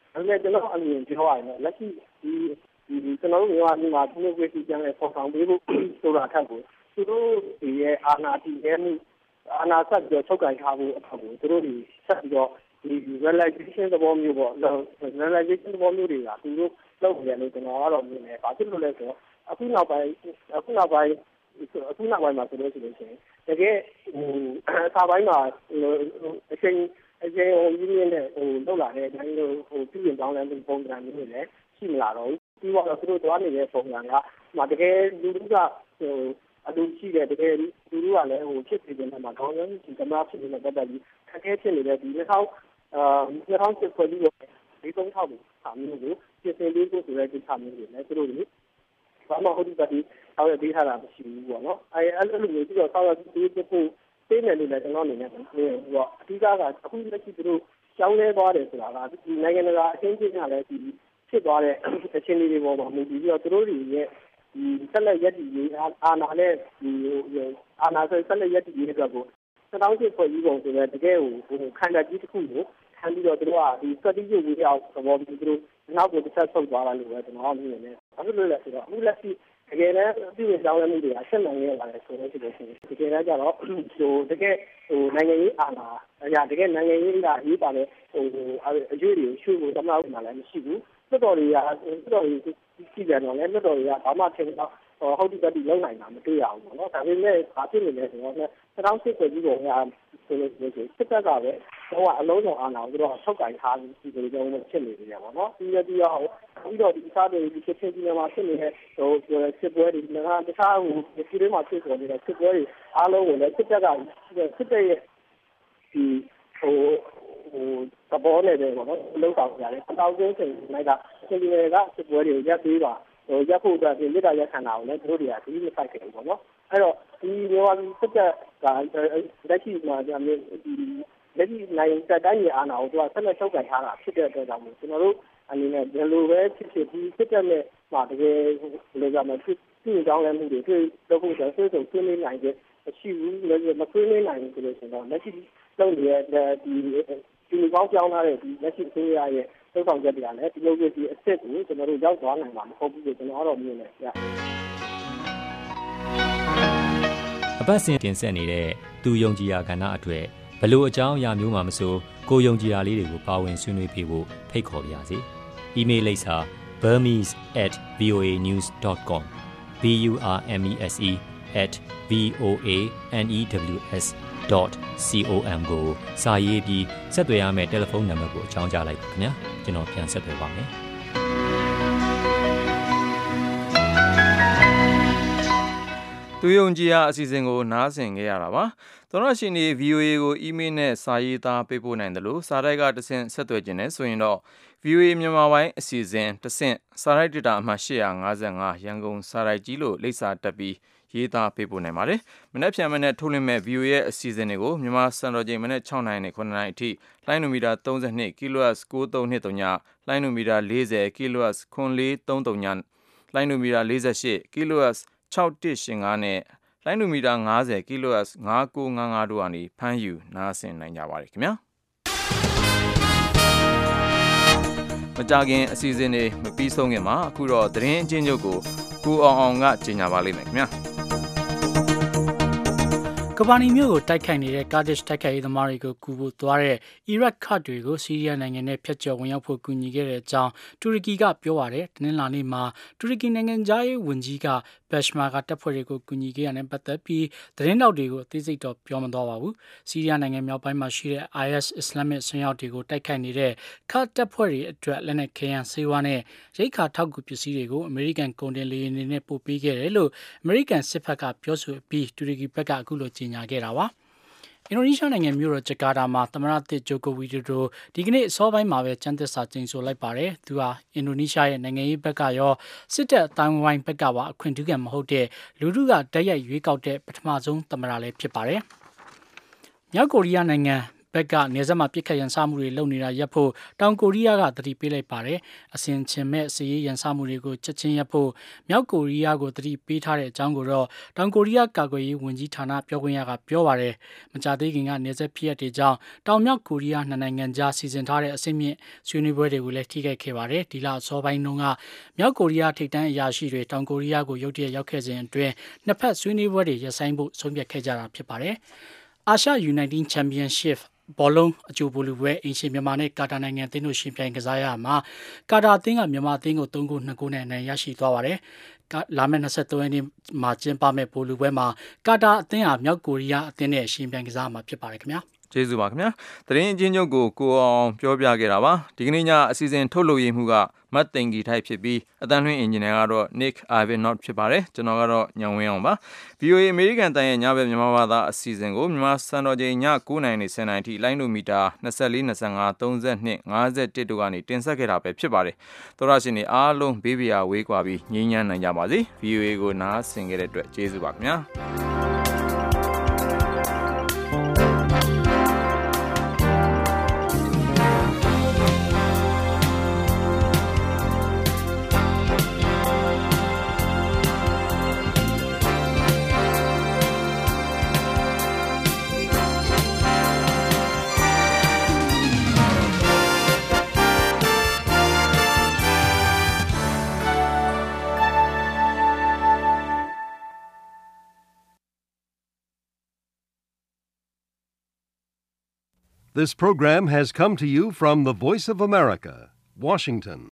ဒါပေမဲ့ကျွန်တော်အမြင်ပြောရရင်လက်ရှိဒီဒီကျွန်တော်တို့မြန်မာပြည်မှာဒီမိုကရေစီပြန်လည်ဖော်ဆောင်ပေးဖို့ဆိုတာထက်ကိုသူတို့ဒီရဲ့အာဏာတည်မြဲမှုအာဏာဆက်ပြီးချုပ်ကိုင်ထားဖို့အထောက်ကိုသူတို့ဒီဆက်ပြီးတော့ဒီ realization သဘောမျိုးပေါ့ realization သဘောမျိုးတွေကသူတို့လုပ်နေတယ်လို့ကျွန်တော်ကတော့မြင်တယ်။ဘာဖြစ်လို့လဲဆိုတော့အခုနောက်ပိုင်းအခုနောက်ပိုင်းအခုနောက်ပိုင်းမှာဆိုလို့ရှိရင်တကယ်ဟိုအခါပိုင်းမှာအချိန်အချိန်ဟိုရင်းရင်းနဲ့ဟိုလောက်လာတဲ့တိုင်းလိုဟိုပြည်ရင်တောင်းတဲ့ပုံစံမျိုးတွေလည်းရှိမလာတော့ဘူး။ပြီးတော့သူတို့သွားနေတဲ့ပုံစံကမှတကယ်လူလူကဟိုအတူရှိတဲ့တကယ်လူလူကလည်းဟိုဖြစ်နေတယ်မှာကောင်းတယ်ဒီကမ္ဘာဖြစ်နေတဲ့ပတ်သက်ပြီးခက်ခဲဖြစ်နေတဲ့ဒီနှစ်ထောင်အာနှစ်ထောင်စစ်ဖွဲ့ပြီးတော့ဒီသုံးထောင်စာမျိုးကိုပြင်ဆင်ပေးဖို့ဆိုတဲ့ကိစ္စမျိုးတွေလည်းသူတို့တွေဘာမှဟုတ်တယ်ဒီဆောက်ရပေးထားတာမရှိဘူးပေါ့နော်အဲအဲ့လိုမျိုးပြီးတော့ဆောက်ရပေးဖို့ပေးမယ်လို့လည်းကျွန်တော်အနေနဲ့ပြောပြီးတော့အဓိကကအခုလက်ရှိသူတို့ကျောင်းလဲသွားတယ်ဆိုတာကဒီနိုင်ငံတကာအချင်းချင်းကလည်းဒီဖြစ်သွားတဲ့အချင်းတွေပေါ်မှာမူတည်ပြီးတော့သူတို့တွေရဲ့ဒီဆက်လက်ရက်တည်ရေးအာဏာနဲ့ဒီအာဏာဆိုဆက်လက်ရက်တည်ရေးအတွက်ကိုနှစ်ထောင်စစ်ဖွဲ့ကြီးပုံဆိုတဲ့တကယ်ကိုခန္ဓာကြီးတစ်ခုကိုခံပြီးတော့သူတို့ကဒီ strategy ဝေးအောင်သဘောပြီးသူတို့နောက်ကိုတစ်ချက်ဆုတ်သွားတာလို့ပဲကျွန်တော်မြင်နေတယ်။ဘာဖြစ်လို့လဲဆိုတော့အခုလက်ရှိတကယ်လည်းပြည်ဝင်ကြောင်းလဲမှုတွေကဆက်နိုင်ရလာတယ်ဆိုတော့ဒီလိုရှိတယ်။တကယ်လည်းကြတော့ဟိုတကယ်ဟိုနိုင်ငံရေးအာဏာအရာတကယ်နိုင်ငံရေးကရေးပါလေဟိုအရွေးတွေရှုဖို့တမလောက်မှလည်းမရှိဘူး။တော်တော်တွေကတော်တော်တွေကြည့်ကြတော့လည်းတော်တော်တွေကဘာမှထင်တော့ဟုတ်ဒီကတိလုံးနိုင်တာမတွေ့ရဘူးပေါ့နော်။ဒါပေမဲ့ဘာဖြစ်နေလဲဆိုတော့နှစ်ထောင်စစ်ဖွဲ့ကြီးပုံကဆိုလို့ရှိရင်စစ်တပ်ကပဲတော့အလုံးစုံအာဏာကိုတော့ထောက်ကင်ထားပြီးဒီလိုမျိုးဖြစ်နေတယ်ပေါ့နော်ပြီးရပြီးတော့ပြီးတော့ဒီစားတွေဒီချက်ချင်းဒီမှာဖြစ်နေတဲ့ဟိုစစ်ပွဲတွေငါတခြားဟိုဒီလိုမှဖြစ်ပေါ်နေတဲ့စစ်ပွဲတွေအားလုံးကိုလည်းစစ်တပ်ကစစ်တပ်ရဲ့ဒီဟိုဟိုသဘောနဲ့ပဲပေါ့နော်လုံးဆောင်ကြတယ်တောက်ကျင်းချိန်လိုက်တာအချိန်တွေကစစ်ပွဲတွေရပ်ပြီးပါဟိုရပ်ဖို့အတွက်ဒီလက်တာရက်ခံတာကိုလည်းတို့တွေကဒီလိုဖိုက်ခဲ့တယ်ပေါ့နော်အဲ့တော့ဒီမျိုးစစ်တပ်ကလက်ရှိမှာဒီလက်ရှိနိုင်တဲ့တိုင်းရအာဏာကိုသူကဆက်လက်ထုတ်ကန်ထားတာဖြစ်တဲ့အတွက်ကြောင့်မို့ကျွန်တော်တို့အနေနဲ့ဘယ်လိုပဲဖြစ်ဖြစ်ဒီစစ်တပ်နဲ့မှာတကယ်လိုကြမှာဖြစ်ဖြစ်ကြောင်းလည်းမှုတွေတွေ့တော့ဖို့ဆိုဆွေးဆုံဆွေးနွေးနိုင်တဲ့အရှိဘူးလည်းမဆွေးနွေးနိုင်ဘူးဆိုလို့ဆိုတော့လက်ရှိလုပ်နေတဲ့ဒီဒီလူပေါင်းကြောင်းလာတဲ့ဒီလက်ရှိအစိုးရရဲ့သုံးဆောင်ချက်တွေကလည်းဒီလိုမျိုးဒီအစ်စ်ကိုကျွန်တော်တို့ရောက်သွားနိုင်မှာမဟုတ်ဘူးလို့ကျွန်တော်ကတော့မြင်တယ်ဗျာအပတ်စဉ်တင်ဆက်နေတဲ့သူယုံကြည်ရာကဏ္ဍအတွက်ဘလို့အကြောင်းအရာမျိုးမှမဆိုကိုယုံကြည်ရာလေးတွေကိုပါဝင်ဆွေးနွေးပြဖို့ဖိတ်ခေါ်ပါရစေ။ email လိပ်စာ burmese at voa news dot com b u r m e s e at v o a n e w s dot com ကိုစာရေးပြီးဆက်သွယ်ရမယ့်တယ်လီဖုန်းနံပါတ်ကိုအကြောင်းကြားလိုက်ပါခင်ဗျာ။ကျွန်တော်ပြန်ဆက်သွယ်ပါမယ်။သူယုံကြည်ရာအစီအစဉ်ကိုနားဆင်ခဲ့ရတာပါ။သောရရှင်တွေ ဗီအိုအေ ကိုအီးမေးလ်နဲ့စာရေးသားပေးပို့နိုင်တယ်လို့စာတိုက်ကတဆင့်ဆက်သွယ်ခြင်းနဲ့ဆိုရင်တော့ ဗီအိုအေ မြန်မာပိုင်းအစီအစဉ်တဆင့်စာရိုက်ဒေတာအမှတ်၈၅၅ရန်ကုန်စာရိုက်ကြီးလို့လိပ်စာတက်ပြီးရေးသားပေးပို့နိုင်ပါတယ်။မနေ့ဖြန်မနေ့ထုတ်လွှင့်မဲ့ ဗီအိုအေ ရဲ့အစီအစဉ်တွေကိုမြန်မာစံတော်ချိန်မနေ့၆နာရီနဲ့၇နာရီအထိလိုင်းနိုမီတာ၃၂ kHz ၉၃၂၃ညလိုင်းနိုမီတာ၄၀ kHz ခွန်၄၃၃ညလိုင်းနိုမီတာ၄၈ kHz ၆၁၈၅နဲ့လိုင်းနိုမီတာ၅၀ kHz ၅၉၅၅တို့ကနေဖမ်းယူနားဆင်နိုင်ကြပါတယ်ခင်ဗျာမကြခင်အစီအစဉ်တွေမပြီးဆုံးခင်မှာအခုတော့သတင်းအချင်းချုပ်ကိုကိုအောင်အောင်ကကြေညာပါလိမ့်မယ်ခင်ဗျာကဘာနီမျိုးကိုတိုက်ခိုက်နေတဲ့ကာဒစ်တိုက်ခိုက်ရေးသမားတွေကိုကူဖို့သွားတဲ့အီရတ်ခတ်တွေကိုဆီးရီးယားနိုင်ငံနဲ့ဖျက်ချော်ဝင်ရောက်ဖို့ကူညီခဲ့တဲ့အကြောင်းတူရကီကပြောပါတယ်။တနင်္လာနေ့မှာတူရကီနိုင်ငံသားရေးဝန်ကြီးကဘက်ရှမာကတပ်ဖွဲ့တွေကိုကူညီခဲ့ရတဲ့ပတ်သက်ပြီးသတင်းတောက်တွေကိုအသေးစိတ်တော့ပြောမသွားပါဘူး။ဆီးရီးယားနိုင်ငံမြောက်ပိုင်းမှာရှိတဲ့ I S အစ္စလာမစ်ဆွမ်းရောက်တွေကိုတိုက်ခိုက်နေတဲ့ခတ်တပ်ဖွဲ့တွေအတွက်လက်နက်ခဲယမ်းဆေးဝါးနဲ့ရိက္ခာထောက်ကူပစ္စည်းတွေကိုအမေရိကန်ကုန်တင်လေယာဉ်တွေနဲ့ပို့ပေးခဲ့တယ်လို့အမေရိကန်စစ်ဘက်ကပြောဆိုပြီးတူရကီဘက်ကအခုလိုကြေညာခဲ့တာပါအင်ဒိုနီးရှားနိုင်ငံမြို့တော်ဂျကာတာမှာသမ္မတသစ်ဂျိုကိုဝီဒိုဒိုဒီကနေ့အစောပိုင်းမှာပဲကျန်းသစ္စာကျိန်ဆိုလိုက်ပါတယ်။သူဟာအင်ဒိုနီးရှားရဲ့နိုင်ငံရေးဘက်ကရောစစ်တပ်အတိုင်းဝိုင်းဘက်ကပါအခွင့်ထူးခံမဟုတ်တဲ့လူထုကတိုက်ရိုက်ရွေးကောက်တဲ့ပထမဆုံးသမ္မတလည်းဖြစ်ပါတယ်။မြောက်ကိုရီးယားနိုင်ငံဘက်ကနေဆက်မှာပြစ်ခတ်ရန်စမှုတွေလုပ်နေတာရပ်ဖို့တောင်ကိုရီးယားကတတိပေးလိုက်ပါတယ်အစင်ချင်မဲ့စီရေးရန်စမှုတွေကိုချက်ချင်းရပ်ဖို့မြောက်ကိုရီးယားကိုတတိပေးထားတဲ့အကြောင်းကိုတော့တောင်ကိုရီးယားကာကွယ်ရေးဝန်ကြီးဌာနပြောခွင့်ရကပြောပါတယ်မကြသေးခင်ကနေဆက်ဖြစ်ရတဲ့ကြောင်းတောင်မြောက်ကိုရီးယားနှစ်နိုင်ငံကြားစီစဉ်ထားတဲ့အစိမ့်မြင့်ဆွေးနွေးပွဲတွေကိုလည်းထိခိုက်ခဲ့ပါတယ်ဒီလအစောပိုင်းတုန်းကမြောက်ကိုရီးယားထိပ်တန်းအရာရှိတွေတောင်ကိုရီးယားကိုရုတ်တရက်ရောက်ခဲ့စဉ်အတွင်းနှစ်ဖက်ဆွေးနွေးပွဲတွေရပ်ဆိုင်းဖို့ဆုံးဖြတ်ခဲ့ကြတာဖြစ်ပါတယ်အာရှ United Championship ဘောလုံးအကျိုးပိုလူပွဲအင်ရှင်မြန်မာနဲ့ကာတာနိုင်ငံအသင်းတို့ရှင်ပြိုင်ကစားရမှာကာတာအသင်းကမြန်မာအသင်းကိုသုံးဂိုးနှစ်ဂိုးနဲ့အနိုင်ရရှိသွားပါတယ်လာမယ့်၂၃ရက်နေ့မှာကျင်းပမယ့်ပိုလူပွဲမှာကာတာအသင်းဟာမြောက်ကိုရီးယားအသင်းနဲ့ရှင်ပြိုင်ကစားမှာဖြစ်ပါတယ်ခင်ဗျာကျေးဇူးပါခင်ဗျာသတင်းအချင်းချုပ်ကိုကိုအောင်ပြောပြခဲ့တာပါဒီကနေ့ညအစီအစဉ်ထုတ်လုပ်ရေးမှုကမတ်တင်ဂီထိုက်ဖြစ်ပြီးအတန်းလွှင့်အင်ဂျင်နီယာကတော့ Nick Ivanov ဖြစ်ပါတယ်ကျွန်တော်ကတော့ညောင်ဝင်းအောင်ပါ ဗွီအိုအေ အမေရိကန်တန်ရဲ့ညဘက်မြန်မာဘာသာအစီအစဉ်ကိုမြန်မာစံတော်ချိန်ည၉နာရီနဲ့၁၀နာရီထိလိုင်းဒိုမီတာ၂၄ ၂၅ ၃၂ ၅၁တို့ကနေတင်ဆက်ခဲ့တာပဲဖြစ်ပါတယ်သောရရှင်တွေအားလုံးဘေးပရာဝေးကွာပြီးငြိမ်းချမ်းနိုင်ကြပါစေ ဗွီအိုအေ ကိုနားဆင်ခဲ့တဲ့အတွက်ကျေးဇူးပါခင်ဗျာ This program has come to you from the Voice of America, Washington.